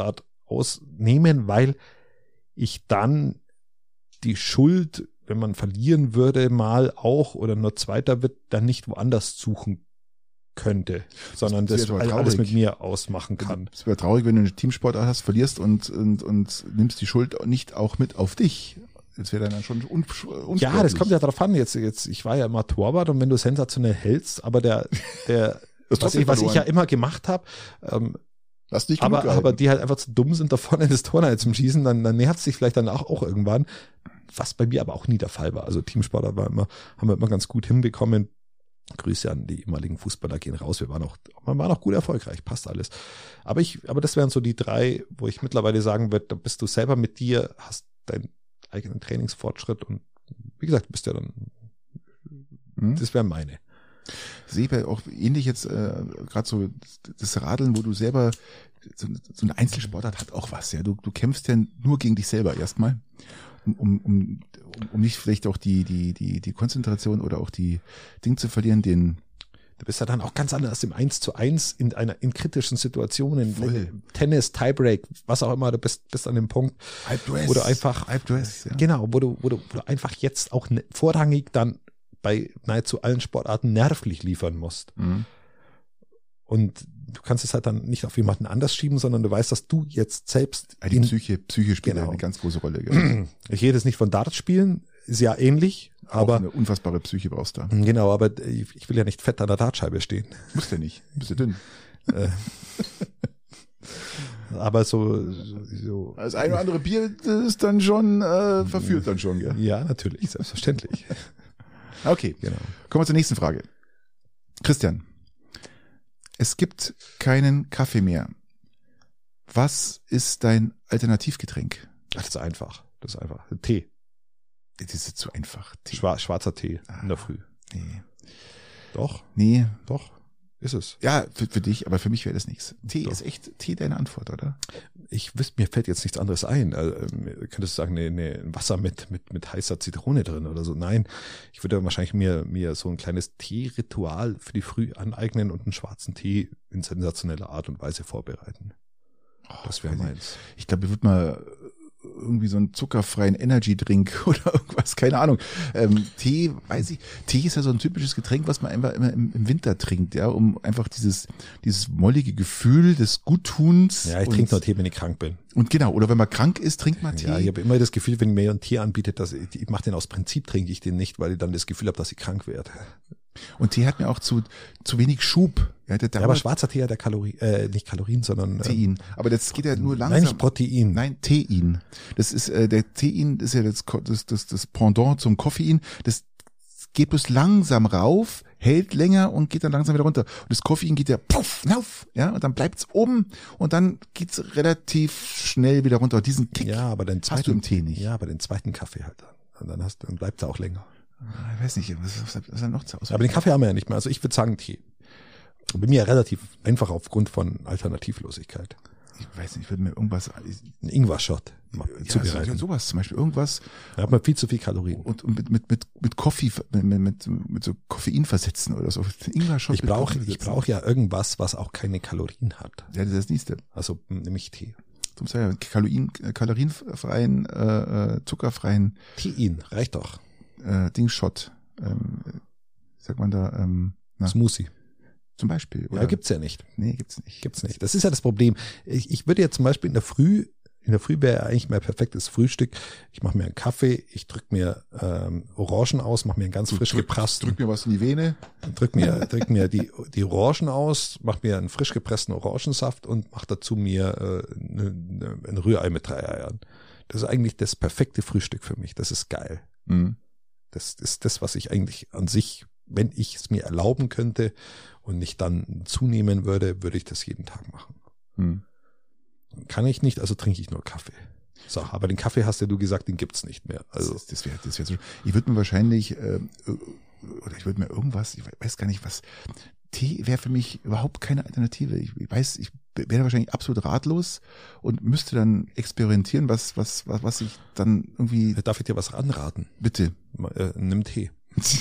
ausnehmen, weil ich dann die Schuld, wenn man verlieren würde, mal auch oder nur Zweiter wird, dann nicht woanders suchen könnte, sondern das, das alles traurig. mit mir ausmachen kann. Es wäre traurig, wenn du eine Teamsportart hast, verlierst und, und, und nimmst die Schuld nicht auch mit auf dich. Das wäre dann schon un, unsportlich. Ja, das kommt ja drauf an. Jetzt, jetzt, ich war ja immer Torwart und wenn du sensationell hältst, aber der, der, was, ich, was ich ja immer gemacht habe, ähm, Lass dich aber, aber, aber die halt einfach zu dumm sind, da vorne in das Tor zum Schießen, dann, dann nervt es sich vielleicht dann auch, auch irgendwann, was bei mir aber auch nie der Fall war. Also Teamsportler war immer, haben wir immer ganz gut hinbekommen. Grüße an die ehemaligen Fußballer gehen raus. Wir waren auch, wir waren auch gut erfolgreich, passt alles. Aber ich, aber das wären so die drei, wo ich mittlerweile sagen würde, da bist du selber mit dir, hast deinen eigenen Trainingsfortschritt und wie gesagt, bist ja dann, hm? das wären meine. Sehe ich auch ähnlich jetzt äh, gerade so das Radeln, wo du selber so, so eine Einzelsportart hat auch was, ja. Du, du kämpfst ja nur gegen dich selber erstmal, um, um, um, um nicht vielleicht auch die, die, die, die Konzentration oder auch die Dinge zu verlieren, den Du bist ja dann auch ganz anders im eins zu eins in einer, in kritischen Situationen, Voll. Tennis, Tiebreak, was auch immer, du bist, bist an dem Punkt, Halbdress, wo du einfach, Halbdress, ja. genau, wo du, wo du, wo du einfach jetzt auch ne, vorrangig dann bei nahezu allen Sportarten nervlich liefern musst. Mhm. Und du kannst es halt dann nicht auf jemanden anders schieben, sondern du weißt, dass du jetzt selbst die in, Psyche, Psyche spielt genau. eine ganz große Rolle. Gell? Ich rede jetzt nicht von Dart spielen, ist ja ähnlich, aber auch eine unfassbare Psyche brauchst du da. Genau, aber ich will ja nicht fett an der Dartscheibe stehen. Musst ja nicht, bist ja dünn. Aber so, so, so das ein oder andere Bier ist dann schon äh, verführt dann schon, gell? Ja, natürlich, selbstverständlich. Okay, genau. Kommen wir zur nächsten Frage. Christian, es gibt keinen Kaffee mehr. Was ist dein Alternativgetränk? Ach, das ist einfach. Das ist einfach. Tee. Das ist zu einfach. Tee. Schwar- schwarzer Tee ah, in der Früh. Nee. Doch? Nee. Doch. Ist es. Ja, für, für dich, aber für mich wäre das nichts. Tee Doch. ist echt, Tee deine Antwort, oder? Ich wüsste, mir fällt jetzt nichts anderes ein. Also, könntest du sagen, nee, nee, Wasser mit, mit, mit heißer Zitrone drin oder so. Nein, ich würde wahrscheinlich mir, mir so ein kleines Tee-Ritual für die Früh aneignen und einen schwarzen Tee in sensationeller Art und Weise vorbereiten. Oh, das wäre meins. Ich glaube, ich würde mal irgendwie so einen zuckerfreien Energy-Drink oder irgendwas, keine Ahnung. Ähm, Tee, weiß ich, Tee ist ja so ein typisches Getränk, was man einfach immer im, im Winter trinkt, ja, um einfach dieses, dieses mollige Gefühl des Guttuns. Ja, ich trinke nur Tee, wenn ich krank bin. Und genau, oder wenn man krank ist, trinkt man Tee. Ja, ich habe immer das Gefühl, wenn mir einen Tee anbietet, dass ich, ich mache den aus Prinzip, trinke ich den nicht, weil ich dann das Gefühl habe, dass ich krank werde. Und Tee hat mir auch zu zu wenig Schub. Ja, der ja, aber schwarzer Tee hat ja Kalorien, äh, nicht Kalorien, sondern Tein. Aber das geht ja nur langsam. Nein, nicht Protein. Nein, Tein. Das ist äh, der Tein, das ist ja das das das, das Pendant zum Koffein. Das geht bloß langsam rauf, hält länger und geht dann langsam wieder runter. Und das Koffein geht ja puff, nauf, ja, und dann bleibt's oben und dann geht's relativ schnell wieder runter. Und diesen Kick ja, aber den zweiten, hast du im Tee nicht. Ja, aber den zweiten Kaffee halt dann. Und dann hast, dann bleibt's auch länger. Ich weiß nicht, was, was, was dann noch zu Hause? Aber den Kaffee haben wir ja nicht mehr. Also ich würde sagen Tee. Bei mir relativ einfach aufgrund von Alternativlosigkeit. Ich weiß nicht, ich würde mir irgendwas... Ein Ingwer-Shot zubereiten. Ja, sowas zum Beispiel, irgendwas... Da hat man viel zu viel Kalorien. Und, und mit, mit, mit, mit Koffee, mit, mit, mit so Koffein versetzen oder so. Ingwer-Shot ich brauche ich brauche ja irgendwas, was auch keine Kalorien hat. Ja, das ist das nächste. Also nämlich Tee. Zum Beispiel Kalorien, kalorienfreien, äh, zuckerfreien... Tein, reicht doch. Äh, Dingshot, ähm, sagt man da, ähm, na, Smoothie. Zum Beispiel. Oder? Ja, gibt's ja nicht. Nee, gibt's nicht. Gibt's nicht. Das ist ja das Problem. Ich, ich würde ja zum Beispiel in der Früh, in der Früh wäre eigentlich mein perfektes Frühstück. Ich mache mir einen Kaffee, ich drück mir ähm, Orangen aus, mache mir einen ganz frisch drück, gepressten. Drück mir was in die Vene. Drück mir, drück mir die, die Orangen aus, mach mir einen frisch gepressten Orangensaft und mach dazu mir äh, ne, ne, ein Rührei mit drei Eiern. Das ist eigentlich das perfekte Frühstück für mich. Das ist geil. Mhm. Das ist das, was ich eigentlich an sich, wenn ich es mir erlauben könnte und nicht dann zunehmen würde, würde ich das jeden Tag machen. Hm. Kann ich nicht, also trinke ich nur Kaffee. So, aber den Kaffee hast ja du gesagt, den gibt's nicht mehr. Also das, das wäre, das wäre so. Ich würde mir wahrscheinlich äh, oder ich würde mir irgendwas, ich weiß gar nicht was. Tee wäre für mich überhaupt keine Alternative. Ich, ich weiß, ich wäre wahrscheinlich absolut ratlos und müsste dann experimentieren, was was was was ich dann irgendwie. Darf ich dir was anraten? Bitte. Äh, nimm Tee.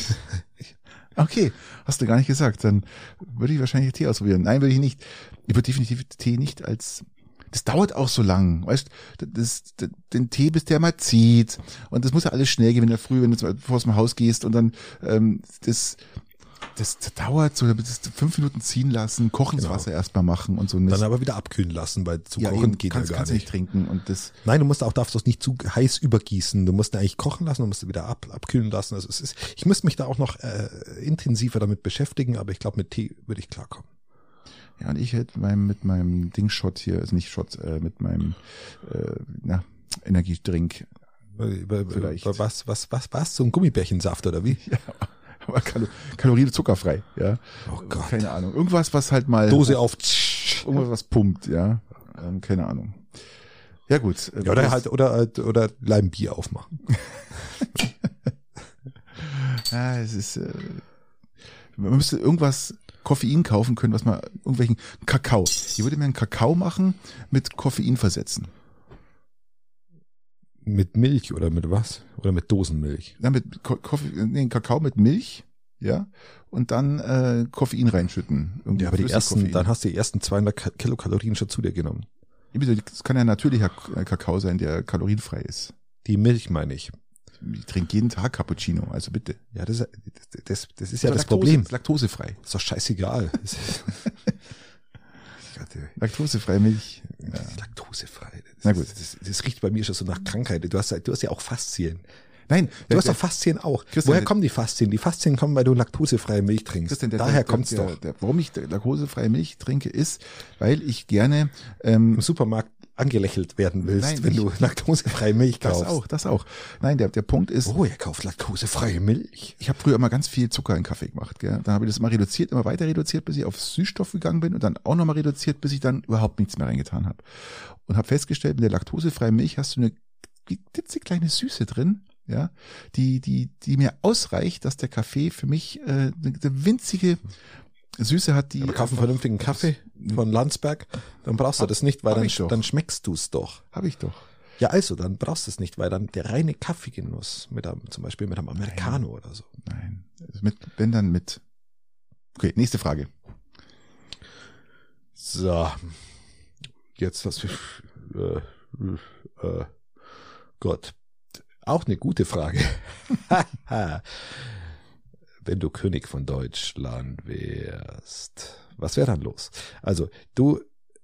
Okay, hast du gar nicht gesagt. Dann würde ich wahrscheinlich Tee ausprobieren. Nein, würde ich nicht. Ich würde definitiv Tee nicht als das dauert auch so lang, weißt, das, das, den Tee, bis der mal zieht und das muss ja alles schnell gehen, wenn du früh, wenn du vor dem Haus gehst und dann ähm, das Das dauert so, das fünf Minuten ziehen lassen, kochen genau. das Wasser erstmal machen und so. Dann aber wieder abkühlen lassen, weil zu ja, kochen eben, geht kannst, ja gar kannst nicht. nicht trinken und das. Nein, du musst auch, darfst das nicht zu heiß übergießen. Du musst ihn eigentlich kochen lassen und musst ihn wieder ab, abkühlen lassen. Also es ist, ich müsste mich da auch noch äh, intensiver damit beschäftigen, aber ich glaube, mit Tee würde ich klarkommen. Ja, und ich hätte mit meinem, mit meinem Ding-Shot hier, also nicht Shot, äh, mit meinem äh, na, Energiedrink. Vielleicht. Was, was, was, was? So ein Gummibärchensaft oder wie? Ja. Aber Kal- Kalorien zuckerfrei, ja. Oh Gott. Keine Ahnung. Irgendwas, was halt mal. Dose auf. Irgendwas, was pumpt, ja. Ähm, keine Ahnung. Ja, gut. Ja, oder halt, oder, oder Leimbier aufmachen. Ja, es ist, äh, man müsste irgendwas Koffein kaufen können, was man, irgendwelchen Kakao. Ich würde mir einen Kakao machen mit Koffein versetzen. Mit Milch oder mit was? Oder mit Dosenmilch? Ja, mit Ko- Koffein, nee, Kakao mit Milch, ja, und dann äh, Koffein reinschütten. Irgendwie Ja, aber die ersten, Koffein. dann hast du die ersten zweihundert Kilokalorien schon zu dir genommen. Das kann ja natürlicher Kakao sein, der kalorienfrei ist. Die Milch meine ich. Ich trinke jeden Tag Cappuccino, also bitte. Ja, das, das, das ist ja Oder das Laktose, Problem. ist laktosefrei. Ist doch scheißegal. Das ist- Laktosefreie Milch. Ja. Laktosefrei. Das, Na gut. Das, das riecht bei mir schon so nach Krankheit. Du hast, du hast ja auch Faszien. Nein, Du hast doch Faszien auch. Christian, Woher der- kommen die Faszien? Die Faszien kommen, weil du laktosefreie Milch trinkst. Christian, der, Daher der, kommt's der, doch. Der, warum ich laktosefreie Milch trinke, ist, weil ich gerne ähm, Im Supermarkt angelächelt werden willst, Nein, wenn ich- du laktosefreie Milch das kaufst. auch, das auch. Nein, der der Punkt ist, Oh, er kauft laktosefreie Milch. ich habe früher immer ganz viel Zucker in Kaffee gemacht. Gell? Dann habe ich das immer reduziert, immer weiter reduziert, bis ich auf Süßstoff gegangen bin und dann auch nochmal reduziert, bis ich dann überhaupt nichts mehr reingetan habe. Und habe festgestellt, mit der laktosefreien Milch hast du eine klitzekleine Süße drin, ja, die die die mir ausreicht, dass der Kaffee für mich äh, eine, eine winzige Süße hat, die Aber kauf einen vernünftigen Kaffee von Landsberg, dann brauchst du Hab- das nicht, weil hab dann, ich doch. dann schmeckst du es doch. habe ich doch. Ja, also, dann brauchst du es nicht, weil dann der reine Kaffeegenuss mit einem, zum Beispiel mit einem Americano oder so. Nein, also mit, wenn dann mit. Okay, nächste Frage. So, jetzt was für, äh, äh, Gott, auch eine gute Frage. Wenn du König von Deutschland wärst, was wäre dann los? Also, du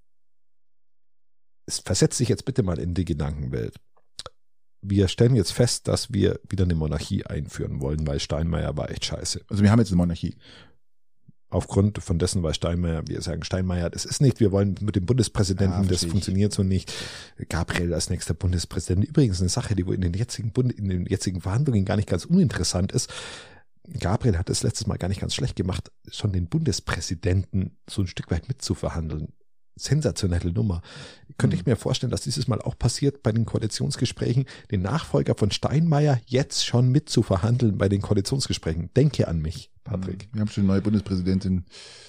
versetz dich jetzt bitte mal in die Gedankenwelt. Wir stellen jetzt fest, dass wir wieder eine Monarchie einführen wollen, weil Steinmeier war echt scheiße. Also wir haben jetzt eine Monarchie. Aufgrund von dessen, weil Steinmeier, wir sagen Steinmeier, das ist nicht, wir wollen mit dem Bundespräsidenten, Ja, das verstehe ich. funktioniert so nicht. Gabriel als nächster Bundespräsident, übrigens eine Sache, die wohl in den jetzigen Bund, in den jetzigen Verhandlungen gar nicht ganz uninteressant ist. Gabriel hat es letztes Mal gar nicht ganz schlecht gemacht, schon den Bundespräsidenten so ein Stück weit mitzuverhandeln. Sensationelle Nummer. Könnte ich mir vorstellen, dass dieses Mal auch passiert bei den Koalitionsgesprächen, den Nachfolger von Steinmeier jetzt schon mitzuverhandeln bei den Koalitionsgesprächen. Denke an mich, Patrick. Wir haben schon eine neue Bundespräsidentin.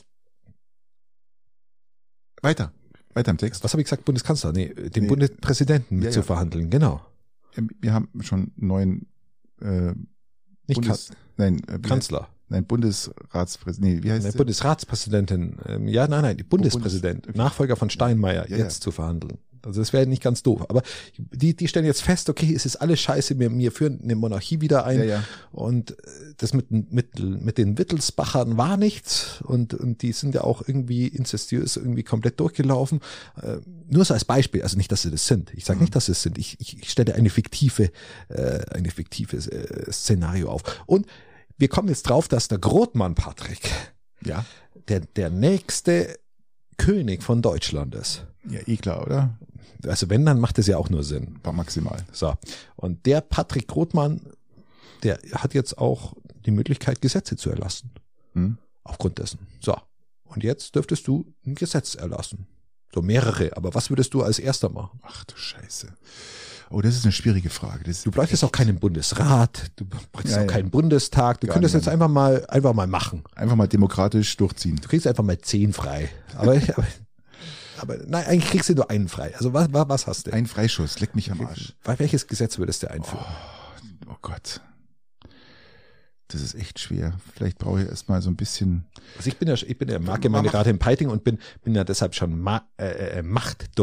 Weiter. Weiter im Text. Was habe ich gesagt? Bundeskanzler? Nee, den Nee. Bundespräsidenten Ja, ja. mitzuverhandeln, genau. Wir haben schon einen neuen äh, Nicht Bundes, nein, äh, Ka- Kanzler. nein, Bundesratspräsident. Nee, wie heißt Nein, der? Bundesratspräsidentin. Ähm, ja, nein, nein, die Bundespräsident. Bundes- okay. Nachfolger von Steinmeier, Ja, jetzt ja. zu verhandeln. Also das wäre nicht ganz doof. Aber die, die stellen jetzt fest, okay, es ist alles scheiße, wir, wir führen eine Monarchie wieder ein. Ja, ja. Und äh, das mit, mit, mit den Wittelsbachern war nichts. Und, und die sind ja auch irgendwie inzestiös irgendwie komplett durchgelaufen. Äh, nur so als Beispiel, also nicht, dass sie das sind. Ich sage nicht, dass sie es sind. Ich, ich, ich stelle eine fiktive, äh, eine fiktive äh, Szenario auf. Und wir kommen jetzt drauf, dass der Grothmann, Patrick, Ja. der, der nächste König von Deutschland ist. Ja, eh klar, oder? Also wenn, dann macht es ja auch nur Sinn. War maximal. So. Und der Patrick Grothmann, der hat jetzt auch die Möglichkeit, Gesetze zu erlassen. Hm? Aufgrund dessen. So. Und jetzt dürftest du ein Gesetz erlassen. So mehrere. Aber was würdest du als erster machen? Ach du Scheiße. Oh, das ist eine schwierige Frage. Das ist Du bräuchtest auch keinen Bundesrat. Du bräuchtest Ja, auch ja. keinen Bundestag. Du Gar könntest nicht. jetzt einfach mal, einfach mal machen. einfach mal demokratisch durchziehen. Du kriegst einfach mal zehn frei. Aber, aber, aber nein, eigentlich kriegst du nur einen frei. Also was, was, was hast du? Ein Freischuss, leck mich am Arsch. Welches Gesetz würdest du einführen? Oh Gott. Das ist echt schwer. Vielleicht brauche ich erstmal so ein bisschen. Also ich bin ja, ich bin ja Marktgemeinderat in Peiting und bin, bin ja deshalb schon Ma, äh, äh, Macht durch,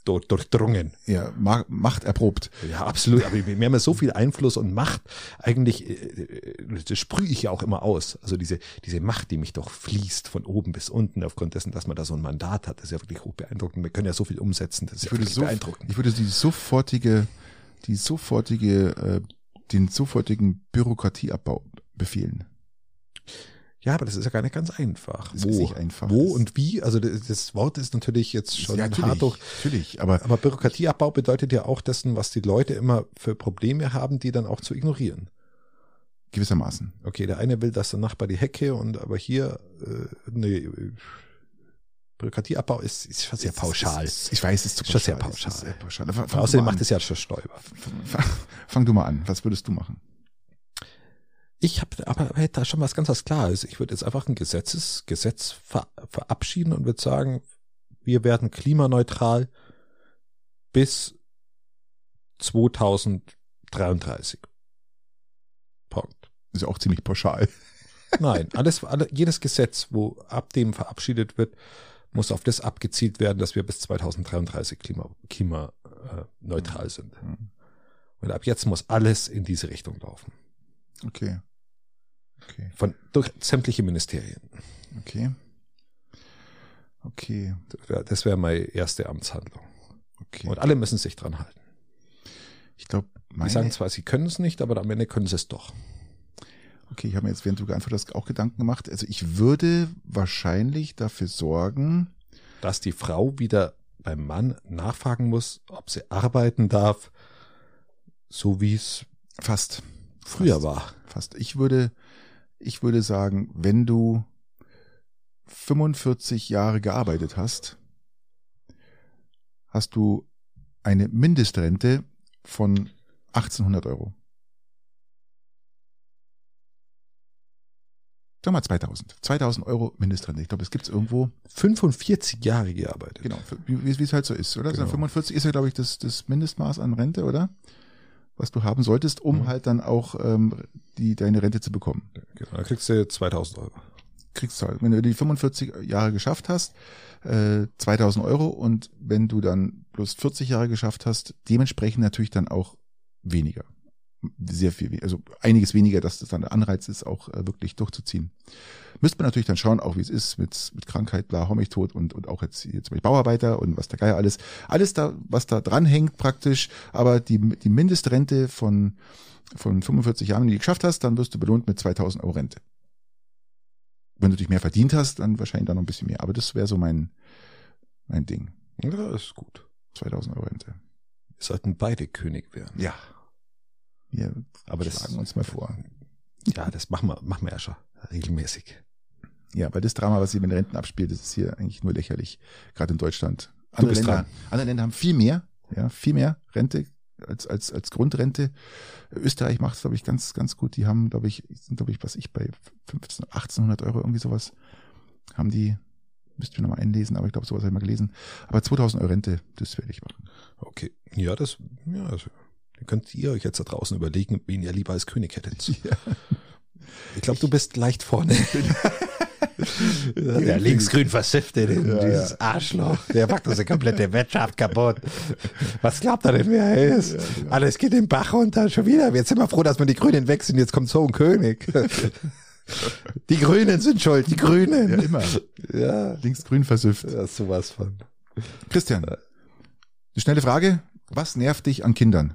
durchdrungen. Ja, ma- Macht erprobt. Ja, absolut. Aber wir haben ja so viel Einfluss und Macht. Eigentlich, das sprühe ich ja auch immer aus. Also diese, diese Macht, die mich doch fließt von oben bis unten, aufgrund dessen, dass man da so ein Mandat hat, das ist ja wirklich hoch beeindruckend. Wir können ja so viel umsetzen. Das ist Ich ja würde, wirklich so, beeindruckend. ich würde die sofortige, die sofortige, äh, den sofortigen Bürokratieabbau befehlen. Ja, aber das ist ja gar nicht ganz einfach. Das Wo? ist nicht einfach. Wo und wie? Also das, das Wort ist natürlich jetzt schon Ja, natürlich, hart durch. natürlich, aber, Aber Bürokratieabbau bedeutet ja auch dessen, was die Leute immer für Probleme haben, die dann auch zu ignorieren. gewissermaßen. Okay, der eine will, dass der Nachbar die Hecke und aber hier, äh, nee, Bürokratieabbau ist, ist schon sehr Es ist- pauschal. es ist- Ich weiß, es ist zu Schon sehr pauschal. Es ist pauschal. sehr pauschal. Fang, fang, Außerdem du mal macht es ja schon Stoiber. an. Fang, fang du mal an. Was würdest du machen? Ich habe aber hätte da schon was ganz was Klares. Ich würde jetzt einfach ein Gesetzes, Gesetz ver, verabschieden und würde sagen, wir werden klimaneutral bis zweitausenddreiunddreißig. Punkt. Ist ja auch ziemlich pauschal. Nein, alles, alle, jedes Gesetz, wo ab dem verabschiedet wird, muss auf das abgezielt werden, dass wir bis zweitausenddreiunddreißig klima, klima äh, neutral sind. Und ab jetzt muss alles in diese Richtung laufen. Okay. Okay. Von durch sämtliche Ministerien. Okay. Okay. Das wäre das wär meine erste Amtshandlung. Okay. Und alle müssen sich dran halten. Ich glaube, Die meine, sagen zwar, sie können es nicht, aber am Ende können sie es doch. okay, ich habe mir jetzt, während du geantwortet hast, auch Gedanken gemacht. Also ich würde wahrscheinlich dafür sorgen, Dass die Frau wieder beim Mann nachfragen muss, ob sie arbeiten darf, so wie es fast, früher fast, war. fast. Ich würde, ich würde sagen, wenn du fünfundvierzig Jahre gearbeitet hast, hast du eine Mindestrente von achtzehnhundert Euro. Sag mal zweitausend. zweitausend Euro Mindestrente. Ich glaube, das gibt's irgendwo. fünfundvierzig Jahre gearbeitet. Genau, wie wie es halt so ist, oder? Genau. fünfundvierzig ist ja, glaube ich, das, das Mindestmaß an Rente, oder? Was du haben solltest, um Mhm. halt dann auch ähm, die deine Rente zu bekommen. Genau, da kriegst du zweitausend Euro. Kriegst du halt, wenn du die fünfundvierzig Jahre geschafft hast, äh, zweitausend Euro, und wenn du dann bloß vierzig Jahre geschafft hast, dementsprechend natürlich dann auch weniger. Sehr viel, we- also einiges weniger, dass das dann der Anreiz ist, auch äh, wirklich durchzuziehen. Müsste man natürlich dann schauen, auch wie es ist mit, mit Krankheit, bla, hau mich tot, und, und auch jetzt hier zum Beispiel Bauarbeiter und was der Geier alles. Alles da, was da dranhängt praktisch, aber die, die Mindestrente von, von fünfundvierzig Jahren, die du geschafft hast, dann wirst du belohnt mit zweitausend Euro Rente. Wenn du dich mehr verdient hast, dann wahrscheinlich dann noch ein bisschen mehr. Aber das wäre so mein, mein Ding. Ja, ist gut. zweitausend Euro Rente. Wir sollten beide König werden. Ja. Wir Aber das schlagen uns mal vor. Ja, das machen wir, machen wir ja schon regelmäßig. Ja, weil das Drama, was hier mit den Renten abspielt, das ist hier eigentlich nur lächerlich. Gerade in Deutschland. Du Andere bist Länder, dran. andere Länder haben viel mehr, ja, viel mehr Rente als, als, als Grundrente. Österreich macht es, glaube ich, ganz, ganz gut. Die haben, glaube ich, sind, glaube ich, was ich bei fünfzehn, achtzehnhundert Euro irgendwie sowas, haben die, müsst ihr nochmal einlesen, aber ich glaube, sowas habe ich mal gelesen. Aber zweitausend Euro Rente, das werde ich machen. Okay. Ja, das, ja, also, dann könnt ihr euch jetzt da draußen überlegen, wen ihr lieber als König hättet. Ja. Ich glaube, du bist leicht vorne. Der linksgrün versiffte, Ja, dieses ja. Arschloch. Der macht unsere komplette Wirtschaft kaputt. Was glaubt er denn, wer er ist? Alles geht den Bach runter, schon wieder. Jetzt sind wir froh, dass wir die Grünen weg sind. Jetzt kommt so ein König. Die Grünen sind schuld, die Grünen. Ja, immer. Ja, Linksgrün versüfft. ja sowas von. Christian, eine schnelle Frage. Was nervt dich an Kindern?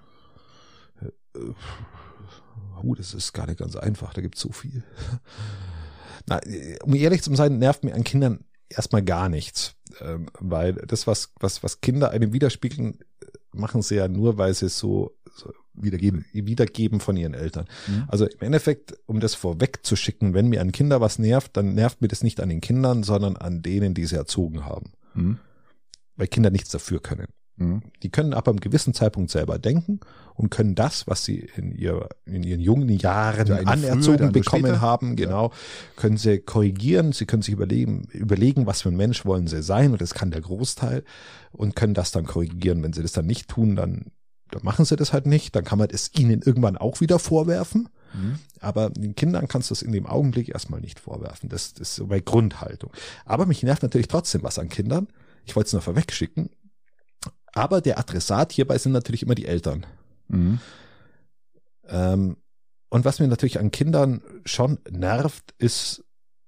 Uh, das ist gar nicht ganz einfach, da gibt's so viel. Na, um ehrlich zu sein, nervt mir an Kindern erstmal gar nichts. Ähm, weil das, was, was, was Kinder einem widerspiegeln, machen sie ja nur, weil sie es so, so Wiedergeben. wiedergeben von ihren Eltern. Mhm. Also im Endeffekt, um das vorwegzuschicken, wenn mir an Kinder was nervt, dann nervt mir das nicht an den Kindern, sondern an denen, die sie erzogen haben. Mhm. Weil Kinder nichts dafür können. Mhm. Die können ab einem gewissen Zeitpunkt selber denken und können das, was sie in, ihr, in ihren jungen Jahren Der eine früher, der anerzogen andere bekommen später. haben, genau, können sie korrigieren, sie können sich überlegen, überlegen, was für ein Mensch wollen sie sein, und das kann der Großteil, und können das dann korrigieren. Wenn sie das dann nicht tun, dann, dann machen sie das halt nicht, dann kann man es ihnen irgendwann auch wieder vorwerfen. Mhm. Aber den Kindern kannst du es in dem Augenblick erstmal nicht vorwerfen. Das, das ist so bei Grundhaltung. Aber mich nervt natürlich trotzdem was an Kindern. Ich wollte es nur vorwegschicken. Aber der Adressat hierbei sind natürlich immer die Eltern. Mhm. Ähm, und was mir natürlich an Kindern schon nervt, ist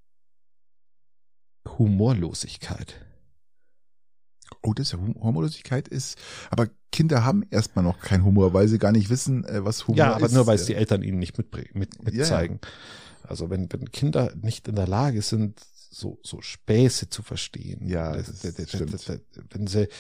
Humorlosigkeit. Oh, das ist ja Humorlosigkeit ist, aber Kinder haben erstmal noch keinen Humor, weil sie gar nicht wissen, was Humor ist. Ja, aber ist. Nur weil es die Eltern ihnen nicht mitbringen, mit, mitzeigen. Ja, ja. Also wenn, wenn Kinder nicht in der Lage sind, so, so Späße zu verstehen. Ja, das, das, das, das das, stimmt. Das, wenn sie,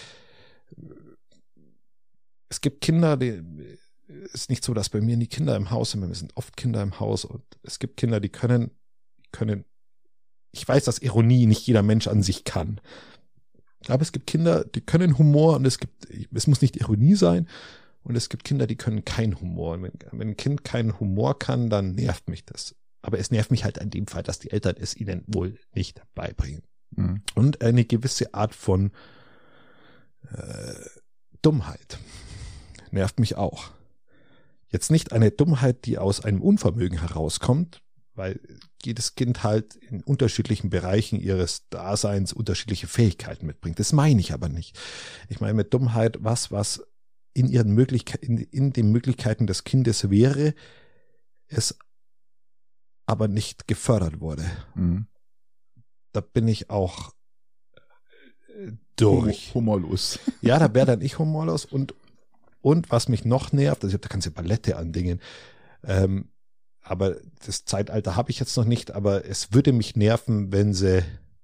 es gibt Kinder, die, ist nicht so, dass bei mir nie Kinder im Haus sind, wir sind oft Kinder im Haus und es gibt Kinder, die können, können, ich weiß, dass Ironie nicht jeder Mensch an sich kann. Aber es gibt Kinder, die können Humor und es gibt, es muss nicht Ironie sein und es gibt Kinder, die können keinen Humor. Und wenn, wenn ein Kind keinen Humor kann, dann nervt mich das. Aber es nervt mich halt in dem Fall, dass die Eltern es ihnen wohl nicht beibringen. Mhm. Und eine gewisse Art von äh, Dummheit nervt mich auch. Jetzt nicht eine Dummheit, die aus einem Unvermögen herauskommt, weil jedes Kind halt in unterschiedlichen Bereichen ihres Daseins unterschiedliche Fähigkeiten mitbringt. Das meine ich aber nicht. Ich meine mit Dummheit was, was in ihren Möglichkeiten, in, in den Möglichkeiten des Kindes wäre, es aber nicht gefördert wurde. Mhm. Da bin ich auch durch. Humorlos. Ja, da wäre dann ich humorlos und und was mich noch nervt, also ich habe da ganze Palette an Dingen, ähm, aber das Zeitalter habe ich jetzt noch nicht, aber es würde mich nerven, wenn sie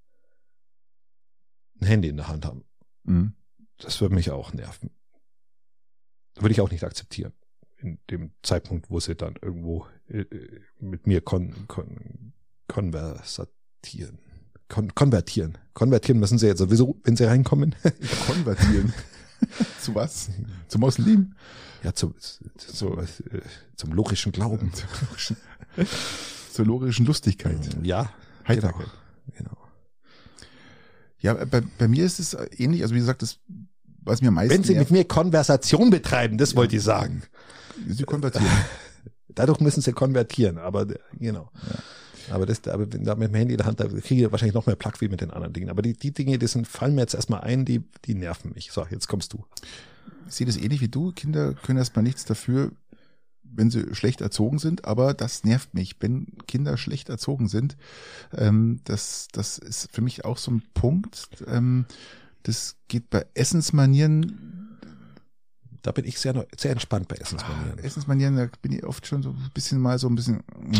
ein Handy in der Hand haben. Mhm. Das würde mich auch nerven. Würde ich auch nicht akzeptieren. In dem Zeitpunkt, wo sie dann irgendwo äh, mit mir kon, kon, konversatieren. Kon, konvertieren. Konvertieren müssen sie jetzt sowieso, wenn sie reinkommen. Konvertieren. Zu was? Zum Muslim? Ja, zum, zu, äh, zum logischen Glauben. Zur logischen Lustigkeit. Ja, Heiterkeit. Genau. genau. Ja, bei, bei mir ist es ähnlich, also wie gesagt, das, was mir am meisten Wenn Sie nervt, mit mir Konversation betreiben, das ja. wollte ich sagen. Sie konvertieren. Dadurch müssen Sie konvertieren, aber genau. Ja. Aber das, aber wenn da mit dem Handy in der Hand, da kriege ich wahrscheinlich noch mehr Plack wie mit den anderen Dingen. Aber die, die Dinge, die sind, fallen mir jetzt erstmal ein, die, die nerven mich. So, jetzt kommst du. Ich sehe das ähnlich wie du. Kinder können erstmal nichts dafür, wenn sie schlecht erzogen sind, aber das nervt mich, wenn Kinder schlecht erzogen sind. Ähm, das, das ist für mich auch so ein Punkt. Ähm, das geht bei Essensmanieren. Da bin ich sehr, sehr entspannt bei Essensmanieren. Essensmanieren, da bin ich oft schon so ein bisschen mal so ein bisschen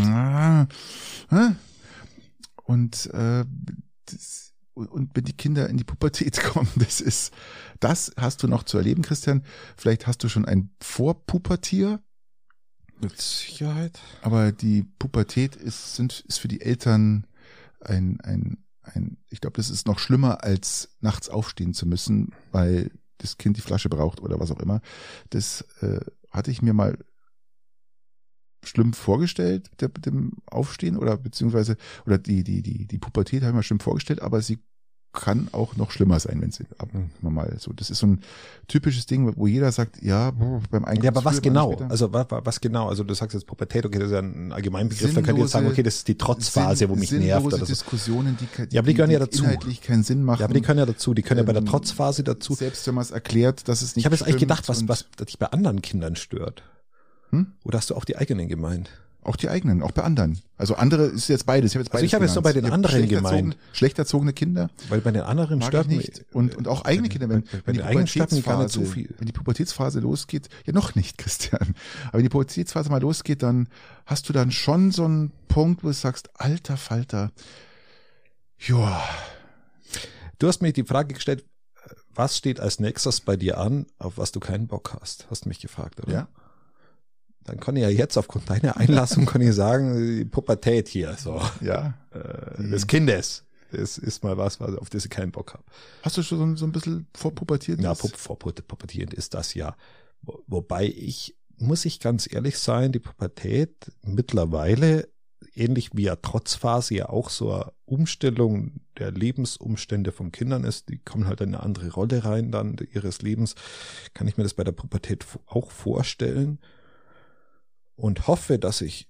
und äh, das, und wenn die Kinder in die Pubertät kommen, das ist, das hast du noch zu erleben, Christian. Vielleicht hast du schon ein Vorpubertier. Mit Sicherheit. Aber die Pubertät ist, sind, ist für die Eltern ein, ein, ein, ich glaube, das ist noch schlimmer, als nachts aufstehen zu müssen, weil das Kind die Flasche braucht oder was auch immer. Das äh, hatte ich mir mal schlimm vorgestellt, der, mit dem Aufstehen oder beziehungsweise, oder die, die, die, die Pubertät habe ich mir schlimm vorgestellt, aber sie kann auch noch schlimmer sein, wenn sie ab, mal so. Das ist so ein typisches Ding, wo jeder sagt, ja, beim Einkauf. Ja, aber was genau? Also was, was genau? Also du sagst jetzt Pubertät, okay, das ist ja ein Allgemeinbegriff. Da könnt ihr jetzt sagen, okay, das ist die Trotzphase, wo mich nervt oder so. Diskussionen, die, die, ja, aber die gehören die ja dazu. Inhaltlich keinen Sinn machen. Ja, aber die können ja dazu. Die können ähm, ja bei der Trotzphase dazu. Selbst wenn man es erklärt, dass es nicht. Ich habe jetzt eigentlich gedacht, was, was dich bei anderen Kindern stört. Hm? Oder hast du auch die eigenen gemeint? Auch die eigenen, auch bei anderen. Also andere ist jetzt beides. Ich habe jetzt beides also ich habe jetzt so bei den anderen gemeint. Schlecht erzogene Kinder. Weil bei den anderen stört mich. Und, und auch eigene Kinder, wenn, bei, bei wenn, die den eigenen stört mich gar nicht so viel. Wenn die Pubertätsphase losgeht, ja noch nicht, Christian. Aber wenn die Pubertätsphase mal losgeht, dann hast du dann schon so einen Punkt, wo du sagst, alter Falter, joa. Du hast mir die Frage gestellt, was steht als nächstes bei dir an, auf was du keinen Bock hast? Hast mich gefragt, oder? Ja. Dann kann ich ja jetzt aufgrund deiner Einlassung kann ich sagen, die Pubertät hier, so. Ja. Äh, des Kindes. Das ist mal was, auf das ich keinen Bock habe. Hast du schon so ein bisschen vorpubertierend? Ja, vorpubertierend ist das ja. Wo, wobei ich, muss ich ganz ehrlich sein, die Pubertät mittlerweile, ähnlich wie ja Trotzphase ja auch so eine Umstellung der Lebensumstände von Kindern ist, die kommen halt in eine andere Rolle rein dann ihres Lebens, kann ich mir das bei der Pubertät auch vorstellen. Und hoffe, dass ich,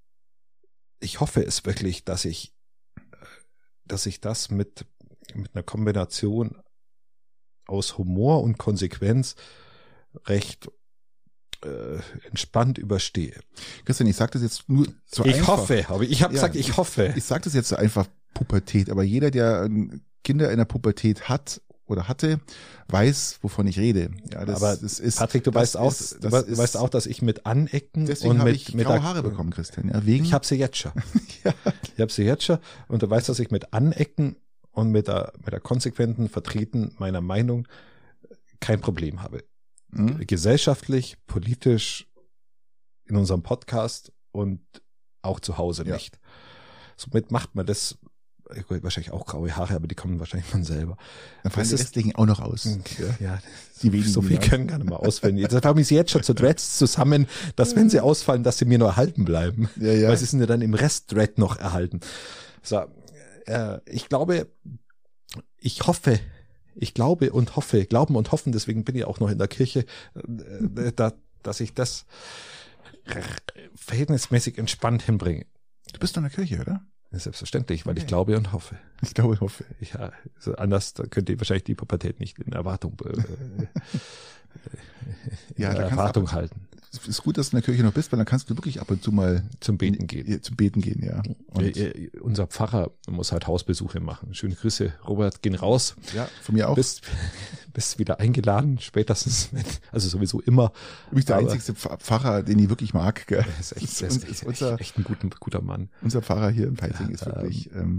ich hoffe es wirklich, dass ich, dass ich das mit, mit einer Kombination aus Humor und Konsequenz recht äh, entspannt überstehe. Christian, ich sage das jetzt nur so ich einfach. Hoffe, aber ich habe Ja, gesagt, ich, ich hoffe. Ich sage das jetzt so einfach Pubertät, aber jeder, der Kinder in der Pubertät hat oder hatte, weiß, wovon ich rede. Ja, das, aber das ist, Patrick, du weißt auch, ist, du weißt, weißt auch, dass ich mit Anecken deswegen und habe mit ich mit graue der- Haare bekommen, Christian. Ja, wegen. Ich habe sie jetzt schon. ja. Ich habe sie jetzt schon und du weißt, dass ich mit Anecken und mit der mit der konsequenten Vertreten meiner Meinung kein Problem habe. Hm? Gesellschaftlich, politisch, in unserem Podcast und auch zu Hause Ja. nicht. Somit macht man das, gut, wahrscheinlich auch graue Haare, aber die kommen wahrscheinlich von selber. Dann fallen Das die ist- restlichen auch noch aus. Ja, Die wenigen, so viel ja. können gar nicht mal auswendig. Jetzt haben wir sie jetzt schon zu Dreads zusammen, dass wenn sie ausfallen, dass sie mir nur erhalten bleiben. Ja, ja. Weil sie sind ja dann im Rest Dread noch erhalten. So, äh, ich glaube, ich hoffe, ich glaube und hoffe, glauben und hoffen, deswegen bin ich auch noch in der Kirche, äh, da, dass ich das verhältnismäßig entspannt hinbringe. Du bist doch in der Kirche, oder? Selbstverständlich, weil Okay. ich glaube und hoffe. Ich glaube, ich hoffe. Ja, also anders da könnt ihr wahrscheinlich die Pubertät nicht in Erwartung, äh, Ja, in da kannst du Erwartung ab- halten. Es ist gut, dass du in der Kirche noch bist, weil dann kannst du wirklich ab und zu mal Zum Beten gehen. Ja, zum Beten gehen, ja. Und Äh, äh, unser Pfarrer muss halt Hausbesuche machen. Schöne Grüße, Robert, gehen raus. ja, von mir auch. Bist, bist wieder eingeladen, spätestens, wenn, also sowieso immer. Du bist der aber- einzigste Pf- Pfarrer, den ich wirklich mag. Gell? Er ist echt, Das er ist, ist ist echt, unser, echt, echt ein guter, guter Mann. unser Pfarrer hier in Peiting Ja, ist wirklich, ähm,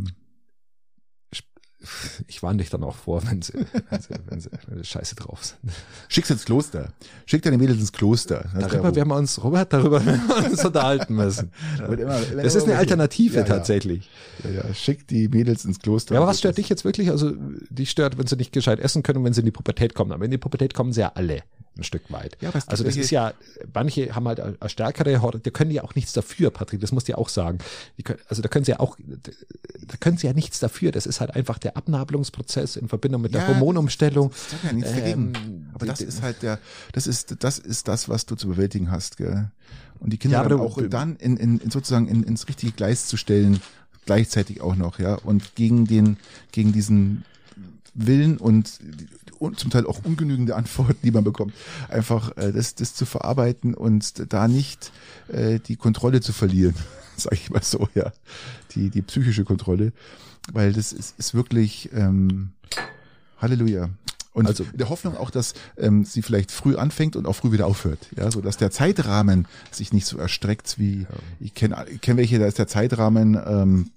Ich warne dich dann auch vor, wenn sie, wenn sie, wenn sie, wenn sie scheiße drauf sind. schick's ins Kloster. Schick deine Mädels ins Kloster. Das Darüber wär- werden wir uns, Robert, darüber werden wir uns unterhalten müssen. wird immer- immer- Das ist eine immer- Alternative Ja, ja. tatsächlich. Ja, ja, schick die Mädels ins Kloster. Ja, aber was stört dich jetzt wirklich? Also, dich stört, wenn sie nicht gescheit essen können und wenn sie in die Pubertät kommen. Aber in die Pubertät kommen sie ja alle ein Stück weit. Ja, aber es gibt also das welche- ist ja, manche haben halt eine stärkere Horde, die können ja auch nichts dafür, Patrick, das musst du ja auch sagen. Die können, also da können sie ja auch, da können sie ja nichts dafür. Das ist halt einfach der Abnabelungsprozess in Verbindung mit der Ja, Hormonumstellung. Ich sag ja nichts dagegen. Ähm, Aber die- das die- ist halt der, das ist, das ist das, was du zu bewältigen hast, gell? Und die Kinder Ja, aber dann du- auch du- dann in, in, in sozusagen in, ins richtige Gleis zu stellen, gleichzeitig auch noch, ja? Und gegen den, gegen diesen Willen und, und zum Teil auch ungenügende Antworten, die man bekommt, einfach äh, das, das zu verarbeiten und da nicht äh, die Kontrolle zu verlieren, sage ich mal so, ja, die die psychische Kontrolle, weil das ist, ist wirklich ähm, Halleluja. Und Also- in der Hoffnung auch, dass ähm, sie vielleicht früh anfängt und auch früh wieder aufhört, ja, so dass der Zeitrahmen sich nicht so erstreckt wie ich kenne ich kenne welche, da ist der Zeitrahmen ähm,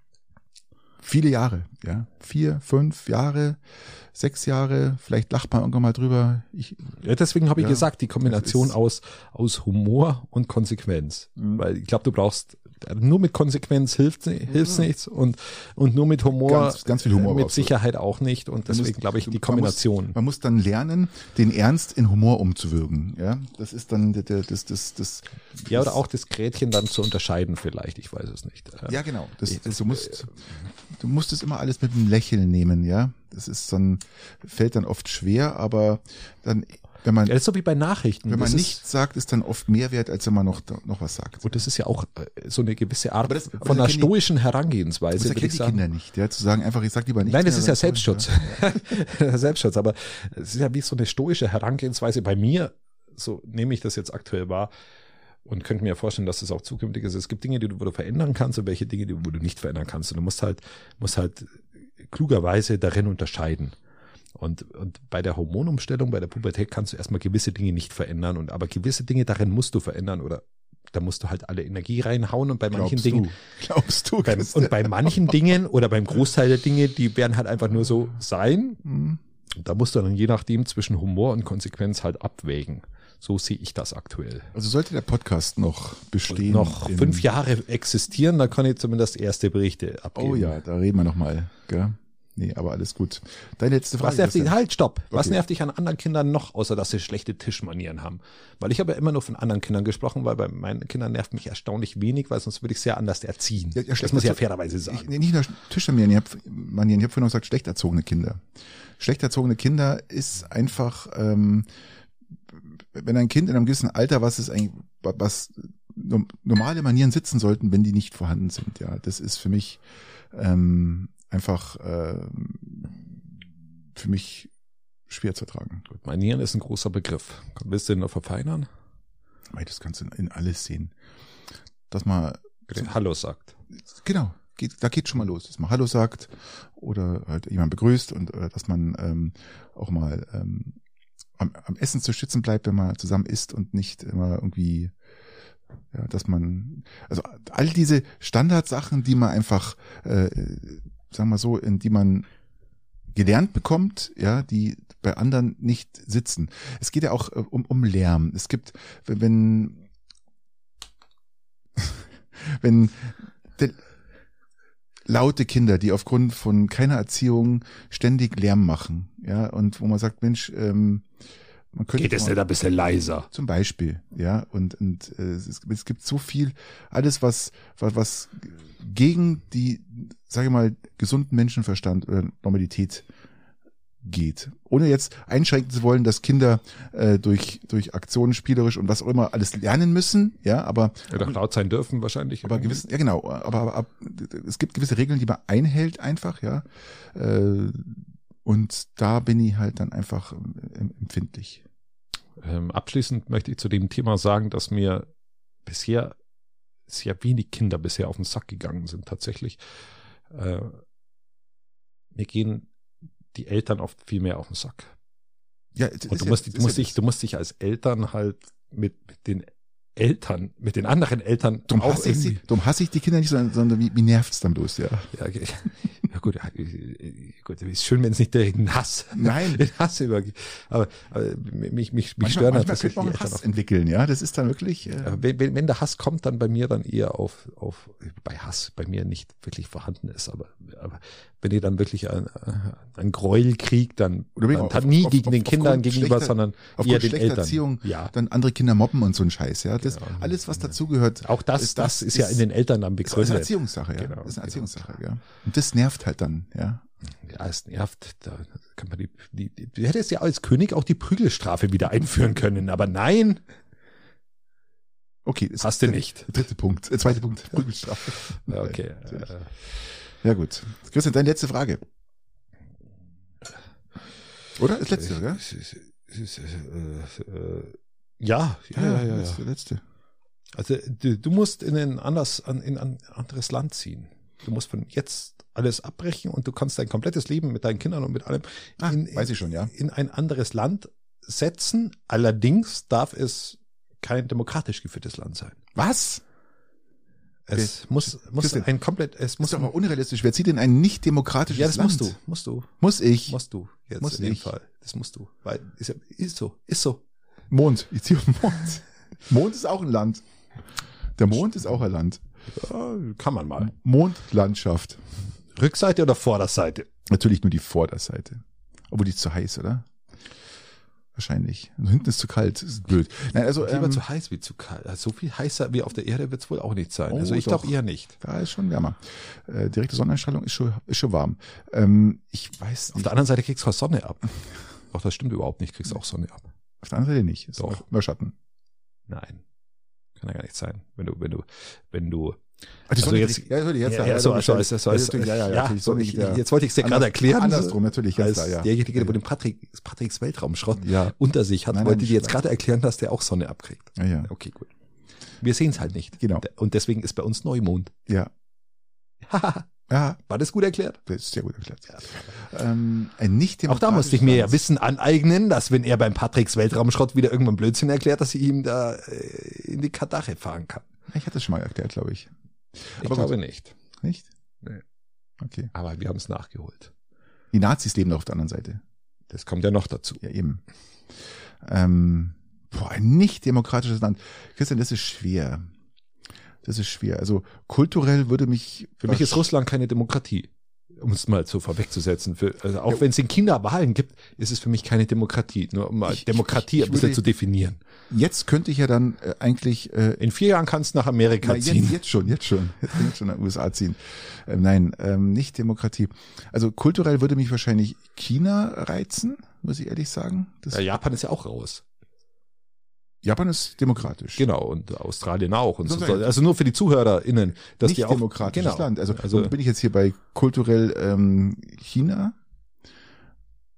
viele Jahre, ja, vier, fünf Jahre, sechs Jahre, vielleicht lacht man irgendwann mal drüber. Ich, Ja, deswegen habe ich Ja, gesagt, die Kombination das ist- aus, aus Humor und Konsequenz. Mhm. Weil ich glaube, du brauchst, nur mit Konsequenz hilft hilft's nichts und, und nur mit Humor, Ganz- ganz viel Humor äh, mit brauchst du. Sicherheit auch nicht. Und Man deswegen muss- glaube ich, die man Kombination. Muss, man muss dann lernen, den Ernst in Humor umzuwirken, ja. Das ist dann der, der das, das, das. Ja, oder das- auch das Grätchen dann zu unterscheiden vielleicht, ich weiß es nicht. Äh, Ja, genau. Das, Ich- das, du musst, du musst es immer alles mit einem Lächeln nehmen, ja. Das ist dann, fällt dann oft schwer, aber dann, wenn man, Ja, das ist so wie bei Nachrichten. wenn man das nichts ist, sagt, ist dann oft mehr wert, als wenn man noch, noch was sagt. und das ist ja auch äh, so eine gewisse Art Aber das- aber von das einer kennen die- stoischen Das Herangehensweise, würde erkennen ich die sagen. Kinder nicht, ja, zu sagen einfach, ich sag lieber nichts Nein, das mehr, ist ja weil- Selbstschutz. Selbstschutz, aber es ist ja wie so eine stoische Herangehensweise bei mir, so nehme ich das jetzt aktuell wahr und könnte mir vorstellen, dass das auch zukünftig ist. Es gibt Dinge, die du, wo du verändern kannst und welche Dinge, die, wo du nicht verändern kannst. Und du musst halt, musst halt klugerweise darin unterscheiden. Und, und bei der Hormonumstellung, bei der Pubertät kannst du erstmal gewisse Dinge nicht verändern und aber gewisse Dinge darin musst du verändern oder da musst du halt alle Energie reinhauen und bei manchen Glaubst Dingen, du? Glaubst du? beim, Christian? und bei manchen Dingen oder beim Großteil der Dinge, die werden halt einfach nur so sein. Hm. Da musst du dann je nachdem zwischen Humor und Konsequenz halt abwägen. So sehe ich das aktuell. Also sollte der Podcast noch bestehen. Noch in- fünf Jahre existieren, da kann ich zumindest erste Berichte abgeben. Oh ja, da reden wir nochmal, gell? Nee, aber alles gut. Deine letzte Frage. Was nervt dich? Christian. Halt, stopp. Was Okay. nervt dich an anderen Kindern noch, außer dass sie schlechte Tischmanieren haben? Weil ich habe ja immer nur von anderen Kindern gesprochen, weil bei meinen Kindern nervt mich erstaunlich wenig, weil sonst würde ich sehr anders erziehen. Ja, ja, das schlecht muss ich ja erzo- fairerweise sagen. Ich, nee, nicht nur Tischmanieren, ich habe Manieren, ich habe vorhin noch gesagt, schlecht erzogene Kinder. Schlecht erzogene Kinder ist einfach, ähm, wenn ein Kind in einem gewissen Alter, was ist eigentlich, was no- normale Manieren sitzen sollten, wenn die nicht vorhanden sind, ja, das ist für mich ähm, einfach ähm, für mich schwer zu ertragen. Gut, Manieren ist ein großer Begriff. Willst du den noch verfeinern? Das kannst du in alles sehen. Dass man Hallo sagt. Genau, geht, da geht schon mal los, dass man Hallo sagt oder halt jemand begrüßt und oder dass man ähm, auch mal ähm, am, am Essen zu sitzen bleibt, wenn man zusammen isst und nicht immer irgendwie, ja, dass man, also all diese Standardsachen, die man einfach, äh, sagen wir so, in die man gelernt bekommt, ja, die bei anderen nicht sitzen. Es geht ja auch äh, um, um Lärm. Es gibt, wenn wenn de, laute Kinder, die aufgrund von keiner Erziehung ständig Lärm machen, ja, und wo man sagt, Mensch, ähm, man könnte geht es nicht ein bisschen leiser? Zum Beispiel, ja, und und äh, es, es gibt so viel, alles was was, was gegen die, sage ich mal, gesunden Menschenverstand oder Normalität geht. Ohne jetzt einschränken zu wollen, dass Kinder äh, durch durch Aktionen spielerisch und was auch immer alles lernen müssen, ja, aber ja, doch laut sein dürfen wahrscheinlich. Aber gewissen, ja genau, aber, aber, aber es gibt gewisse Regeln, die man einhält einfach, ja. Äh, und da bin ich halt dann einfach empfindlich. Ähm, abschließend möchte ich zu dem Thema sagen, dass mir bisher sehr wenig Kinder bisher auf den Sack gegangen sind tatsächlich. Äh, mir gehen die Eltern oft viel mehr auf den Sack. Ja, und du musst, ja, du musst dich, du musst dich als Eltern halt mit, mit den Eltern, mit den anderen Eltern Darum auch hasse ich sie, darum hasse ich die Kinder nicht, sondern, sondern wie, wie nervt's dann bloß, ja. Ja, okay. Ja gut, ja, gut, ist schön, wenn es nicht direkt ein Hass, Nein, den Hass übergeht. Aber, aber mich, mich, mich manchmal, stören manchmal könnte man Hass entwickeln, ja. Das ist dann wirklich. Äh wenn, wenn, wenn der Hass kommt, dann bei mir dann eher auf, auf bei Hass bei mir nicht wirklich vorhanden ist, aber, aber wenn ihr dann wirklich ein, ein Gräuel kriegt, dann, Oder dann auf, hat nie auf, gegen auf, den Kindern gegenüber, schlechter, sondern eher den Eltern. Erziehung, ja. Dann andere Kinder mobben und so ein Scheiß, ja. Das genau. Alles, was dazugehört. Auch das, ist, das, das ist ja in den Eltern dann begründet. Das ist eine Erziehungssache, ja. Genau, das ist eine genau. Erziehungssache, ja. Und das nervt halt dann, ja. Ja, es nervt. Da kann man die, die, die, du hättest ja als König auch die Prügelstrafe wieder einführen können, aber nein. Okay, das hast du nicht. Der dritte Punkt, der zweite Punkt, Prügelstrafe. Okay. Ja gut. Christian, deine letzte Frage. Oder? Das letzte, oder? Ja, ja, ja, ja. Das ist der letzte. Also du, du musst in ein anders, in ein anderes Land ziehen. Du musst von jetzt alles abbrechen und du kannst dein komplettes Leben mit deinen Kindern und mit allem ah, in, weiß ich schon, ja. in ein anderes Land setzen. Allerdings darf es kein demokratisch geführtes Land sein. Was? Es Wer, muss, muss ein komplett, es muss. Das ist aber unrealistisch. Wer zieht denn ein nicht demokratisches Land? Ja, das Land? musst du, musst du. Muss ich? Musst du. Jetzt muss in dem ich. Fall. Das musst du. Weil, ist, ist so, ist so. Mond. Ich ziehe auf den Mond. Mond ist auch ein Land. Der Mond ist auch ein Land. Ja, kann man mal. Mondlandschaft. Rückseite oder Vorderseite? Natürlich nur die Vorderseite. Obwohl die ist zu heiß, oder? Wahrscheinlich. Und hinten ist zu kalt. Das ist blöd. Nein, also, Lieber ähm, zu heiß wie zu kalt. Also so viel heißer wie auf der Erde wird es wohl auch nicht sein. Oh, also ich glaube eher nicht. Da ist schon wärmer. Äh, direkte Sonneneinstrahlung ist schon, ist schon warm. Ähm, ich weiß nicht. Auf der anderen Seite kriegst du Sonne ab. Doch, das stimmt überhaupt nicht. Kriegst du auch Sonne ab. Auf der anderen Seite nicht. Ist Doch. Immer Schatten. Nein. Kann ja gar nicht sein. Wenn du, wenn du, wenn du, also also jetzt, ja, natürlich, jetzt, ja, ja, so, so, so, so, ja, ja, ja, ja, so, ich, jetzt wollte ich es dir gerade erklären. Andersrum, natürlich, ganz als klar, ja. derjenige, der den Patrick, Patricks Weltraumschrott ja. unter sich hat, Nein, wollte nein, dir jetzt gerade erklären, dass der auch Sonne abkriegt. Ja, ja. Okay, gut. Wir sehen es halt nicht. Genau. Und deswegen ist bei uns Neumond. Ja. Ja. War das gut erklärt? Das ist sehr gut erklärt. Ja. Ähm, ein nicht Auch da musste ich mir ja Wissen aneignen, dass wenn er beim Patricks Weltraumschrott wieder irgendwann Blödsinn erklärt, dass ich ihm da äh, in die Kadache fahren kann. Ich hatte es schon mal erklärt, glaube ich. Ich Aber glaube gut. nicht. Nicht? Nee. Okay. Aber wir haben es nachgeholt. Die Nazis leben doch auf der anderen Seite. Das kommt ja noch dazu. Ja, eben. Ähm, boah, ein nicht demokratisches Land. Christian, das ist schwer. Das ist schwer. Also kulturell würde mich... Für mich ist Russland keine Demokratie, um es mal so vorwegzusetzen. Für, also auch Ja. wenn es in China Wahlen gibt, ist es für mich keine Demokratie. Nur um mal Ich- Demokratie ich- ich ein bisschen würde- zu definieren. Jetzt könnte ich ja dann äh, eigentlich... Äh, In vier Jahren kannst du nach Amerika na, ziehen. jetzt, jetzt schon, jetzt schon. Jetzt kann ich schon nach den U S A ziehen. Ähm, nein, ähm, nicht Demokratie. Also kulturell würde mich wahrscheinlich China reizen, muss ich ehrlich sagen. Das, Ja, Japan ist ja auch raus. Japan ist demokratisch. Genau, und Australien auch. Und so. Sonst- Also nur für die ZuhörerInnen, dass nicht die auch demokratisches genau. Land. Also, Also- bin ich jetzt hier bei kulturell ähm, China.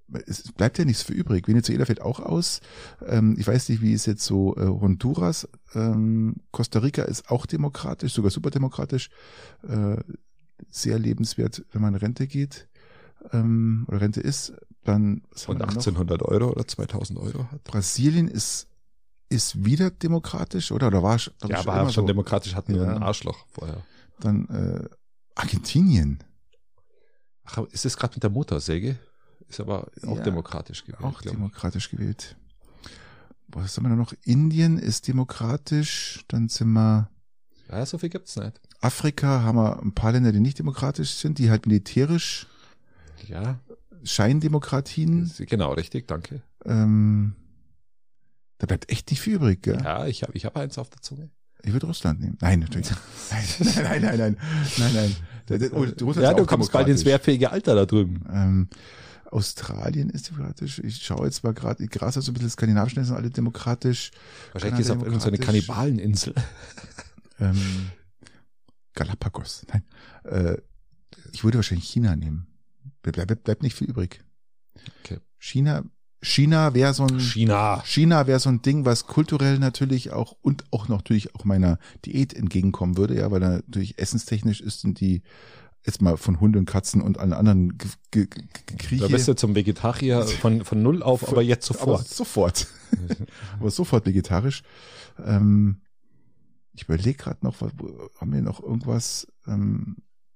es bleibt ja nichts für übrig. Venezuela fällt auch aus. Ähm, ich weiß nicht, wie es jetzt so äh, Honduras, ähm, Costa Rica ist auch demokratisch, sogar superdemokratisch. Äh, sehr lebenswert, wenn man in Rente geht ähm, oder Rente ist. Dann und achtzehnhundert Euro oder zweitausend Euro hat. Brasilien ist ist wieder demokratisch, oder? Oder war es? Ja, aber schon so demokratisch, hatten nur ja. ein Arschloch vorher. Dann äh, Argentinien. Ach, ist es gerade mit der Motorsäge? Ist aber auch ja, demokratisch gewählt. Auch demokratisch gewählt. Was haben wir da noch? Indien ist demokratisch. Dann sind wir. Ja, so viel gibt's nicht. Afrika haben wir ein paar Länder, die nicht demokratisch sind, die halt militärisch. Ja. Scheindemokratien. Genau, richtig, danke. Ähm, da bleibt echt nicht viel übrig, gell? Ja, ich habe ich hab eins auf der Zunge. Ich würde Russland nehmen. Nein, natürlich. Nein, nein, nein, nein, nein, nein. nein. Oh, Russland ja, du kommst bald ins wehrfähige Alter da drüben. Ähm, Australien ist demokratisch. Ich schaue jetzt mal gerade, gerade so ein bisschen skandinavischen sind alle demokratisch. Wahrscheinlich ist es auf irgendeine Kannibaleninsel. Ähm, Galapagos. Nein. Äh, ich würde wahrscheinlich China nehmen. Bleibt bleib nicht viel übrig. Okay. China, China wäre so ein China. China wäre so ein Ding, was kulturell natürlich auch und auch noch natürlich auch meiner Diät entgegenkommen würde, ja, weil da natürlich essenstechnisch ist und die jetzt mal von Hunden und Katzen und allen anderen G- G- G- Grieche. Da bist du zum Vegetarier von von null auf, aber jetzt sofort. Aber sofort. aber sofort vegetarisch. Ähm, ich überlege gerade noch, haben wir noch irgendwas ähm,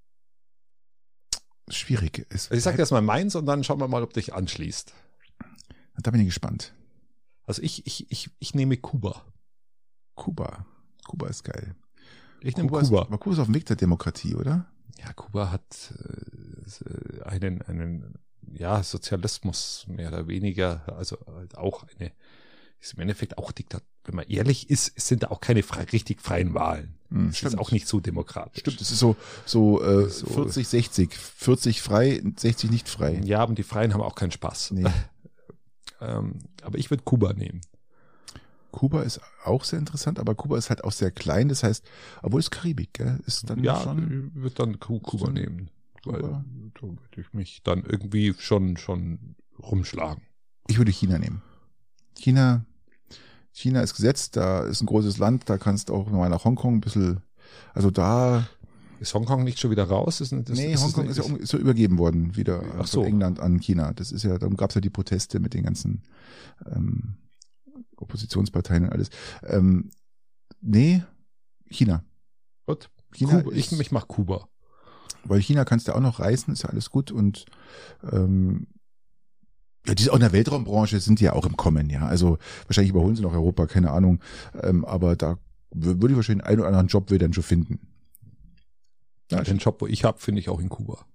schwierig ist. Also ich sag dir erstmal meins und dann schauen wir mal, ob dich anschließt. Da bin ich gespannt. Also ich ich ich ich nehme Kuba. Kuba. Kuba ist geil. Ich nehme Kuba. Kuba. Ist, aber Kuba ist auf dem Weg der Demokratie, oder? Ja, Kuba hat äh, einen einen ja Sozialismus mehr oder weniger, also halt auch eine ist im Endeffekt auch Diktatur. Wenn man ehrlich ist, sind da auch keine frei, richtig freien Wahlen. Hm, das ist auch nicht so demokratisch. Stimmt, es ist so so, äh, so vierzig sechzig, vierzig frei, sechzig nicht frei. Ja, und die Freien haben auch keinen Spaß. Nee. ähm, aber ich würde Kuba nehmen. Kuba ist auch sehr interessant, aber Kuba ist halt auch sehr klein, das heißt, obwohl es Karibik, gell, ist dann ja, schon. ich würde dann Kuba, Kuba nehmen. Kuba. Weil da würde ich mich dann irgendwie schon schon rumschlagen. Ich würde China nehmen. China, China ist gesetzt, da ist ein großes Land, da kannst du auch mal nach Hongkong ein bisschen, also da. Ist Hongkong nicht schon wieder raus? Ist, das, nee, ist Hongkong das, ist, ja, ist ja übergeben worden, wieder Ach so. von England an China. Das ist ja, darum gab es ja die Proteste mit den ganzen ähm, Oppositionsparteien und alles. Ähm, nee, China. Gut. China Kuba, ist, ich, ich mach Kuba. Weil China kannst du auch noch reisen, ist ja alles gut und ähm, ja, die auch in der Weltraumbranche sind die ja auch im Kommen, ja. Also wahrscheinlich überholen sie noch Europa, keine Ahnung. Ähm, aber da w- würde ich wahrscheinlich einen oder anderen Job will dann schon finden. Ja, den Job, wo ich habe, finde ich auch in Kuba.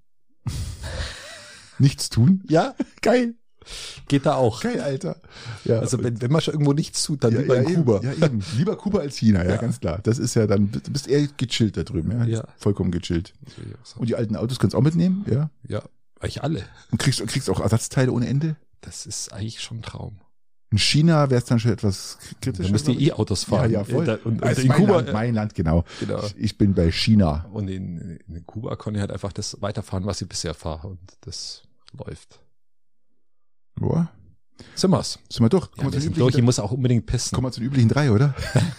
Nichts tun? Ja, Geil. geht da auch. Geil, Alter. Ja, Also wenn, wenn man schon irgendwo nichts tut, dann ja, lieber ja, in Kuba. Eben, ja, eben. Lieber Kuba als China, ja, Ja. ganz klar. Das ist ja dann, du bist eher gechillt da drüben, ja. Ja. Vollkommen gechillt. Und die alten Autos kannst du auch mitnehmen, ja. Ja, eigentlich alle. Und kriegst, kriegst auch Ersatzteile ohne Ende. Das ist eigentlich schon ein Traum. In China wäre es dann schon etwas kritischer. Du musst die E-Autos fahren. Ja, ja, voll. Da- Und, und Also in mein Kuba, Land, mein Land, genau. genau. Ich bin bei China. Und in, in Kuba kann ich halt einfach das weiterfahren, was ich bisher fahre. Und das läuft. Boah. Sind wir's? Sind wir durch? Ja, Kommen wir wir zu sind den durch. Ich üblichen, muss auch unbedingt pissen. kommen wir zu den üblichen drei, oder?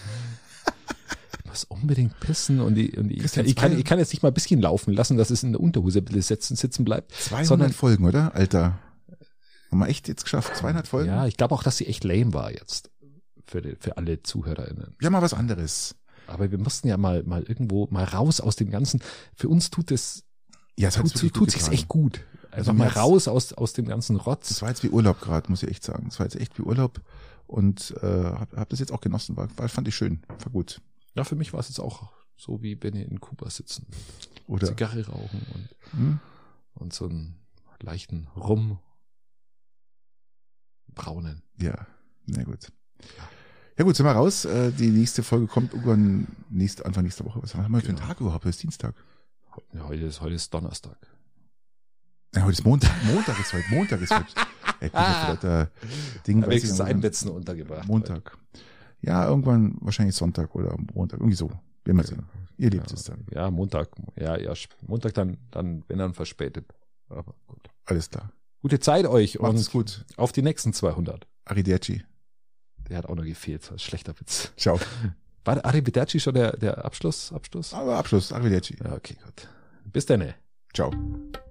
Ich muss unbedingt pissen und, die, und die, ich, Christian, kann, ich, kann, zwei- ich kann jetzt nicht mal ein bisschen laufen lassen, dass es in der Unterhose ein bisschen sitzen, sitzen bleibt. zweihundert Sondern- Folgen, oder? Alter. Haben wir echt jetzt geschafft? zweihundert Folgen? Ja, ich glaube auch, dass sie echt lame war jetzt. Für, die, für alle ZuhörerInnen. Ja, mal was anderes. Aber wir mussten ja mal, mal irgendwo mal raus aus dem Ganzen. Für uns tut es, Ja, es hat tut, wirklich tut gut sich's getan. echt gut. Also Einfach mir mal hat's- raus aus, aus dem ganzen Das Rotz. war jetzt wie Urlaub gerade, muss ich echt sagen. Das war jetzt echt wie Urlaub und äh, hab, hab das jetzt auch genossen. War, war, fand ich schön. War gut. Ja, für mich war es jetzt auch so, wie wenn ihr in Kuba sitzen. Oder? Zigarre rauchen und, Hm? und so einen leichten Rum. Braunen. Ja, na gut. Ja gut, sind wir raus. Äh, die nächste Folge kommt irgendwann nächste, Anfang nächster Woche. Was haben wir für einen Genau. Tag überhaupt? Heute ist Dienstag. Ja, heute ist, heute ist Donnerstag. Ja, heute ist Montag. Montag ist heute. Montag ist heute. Ey, Peter, der Ding, Da weiß ich wenigstens noch, ein Wetzen untergebracht. Montag. Ja, irgendwann wahrscheinlich Sonntag oder Montag. Irgendwie so. Werden wir sehen. Ihr liebt Ja, es dann. ja, Montag. Ja, ja, Montag dann, dann, wenn dann verspätet. Aber gut. Alles klar. Gute Zeit euch Macht's und gut. auf die nächsten zweihundert. Arrivederci. Der hat auch noch gefehlt, das ist ein schlechter Witz. Ciao. War der Arrivederci schon der, der Abschluss? Abschluss? Aber Abschluss. Arrivederci. Ja, okay, gut. Bis dann. Ciao.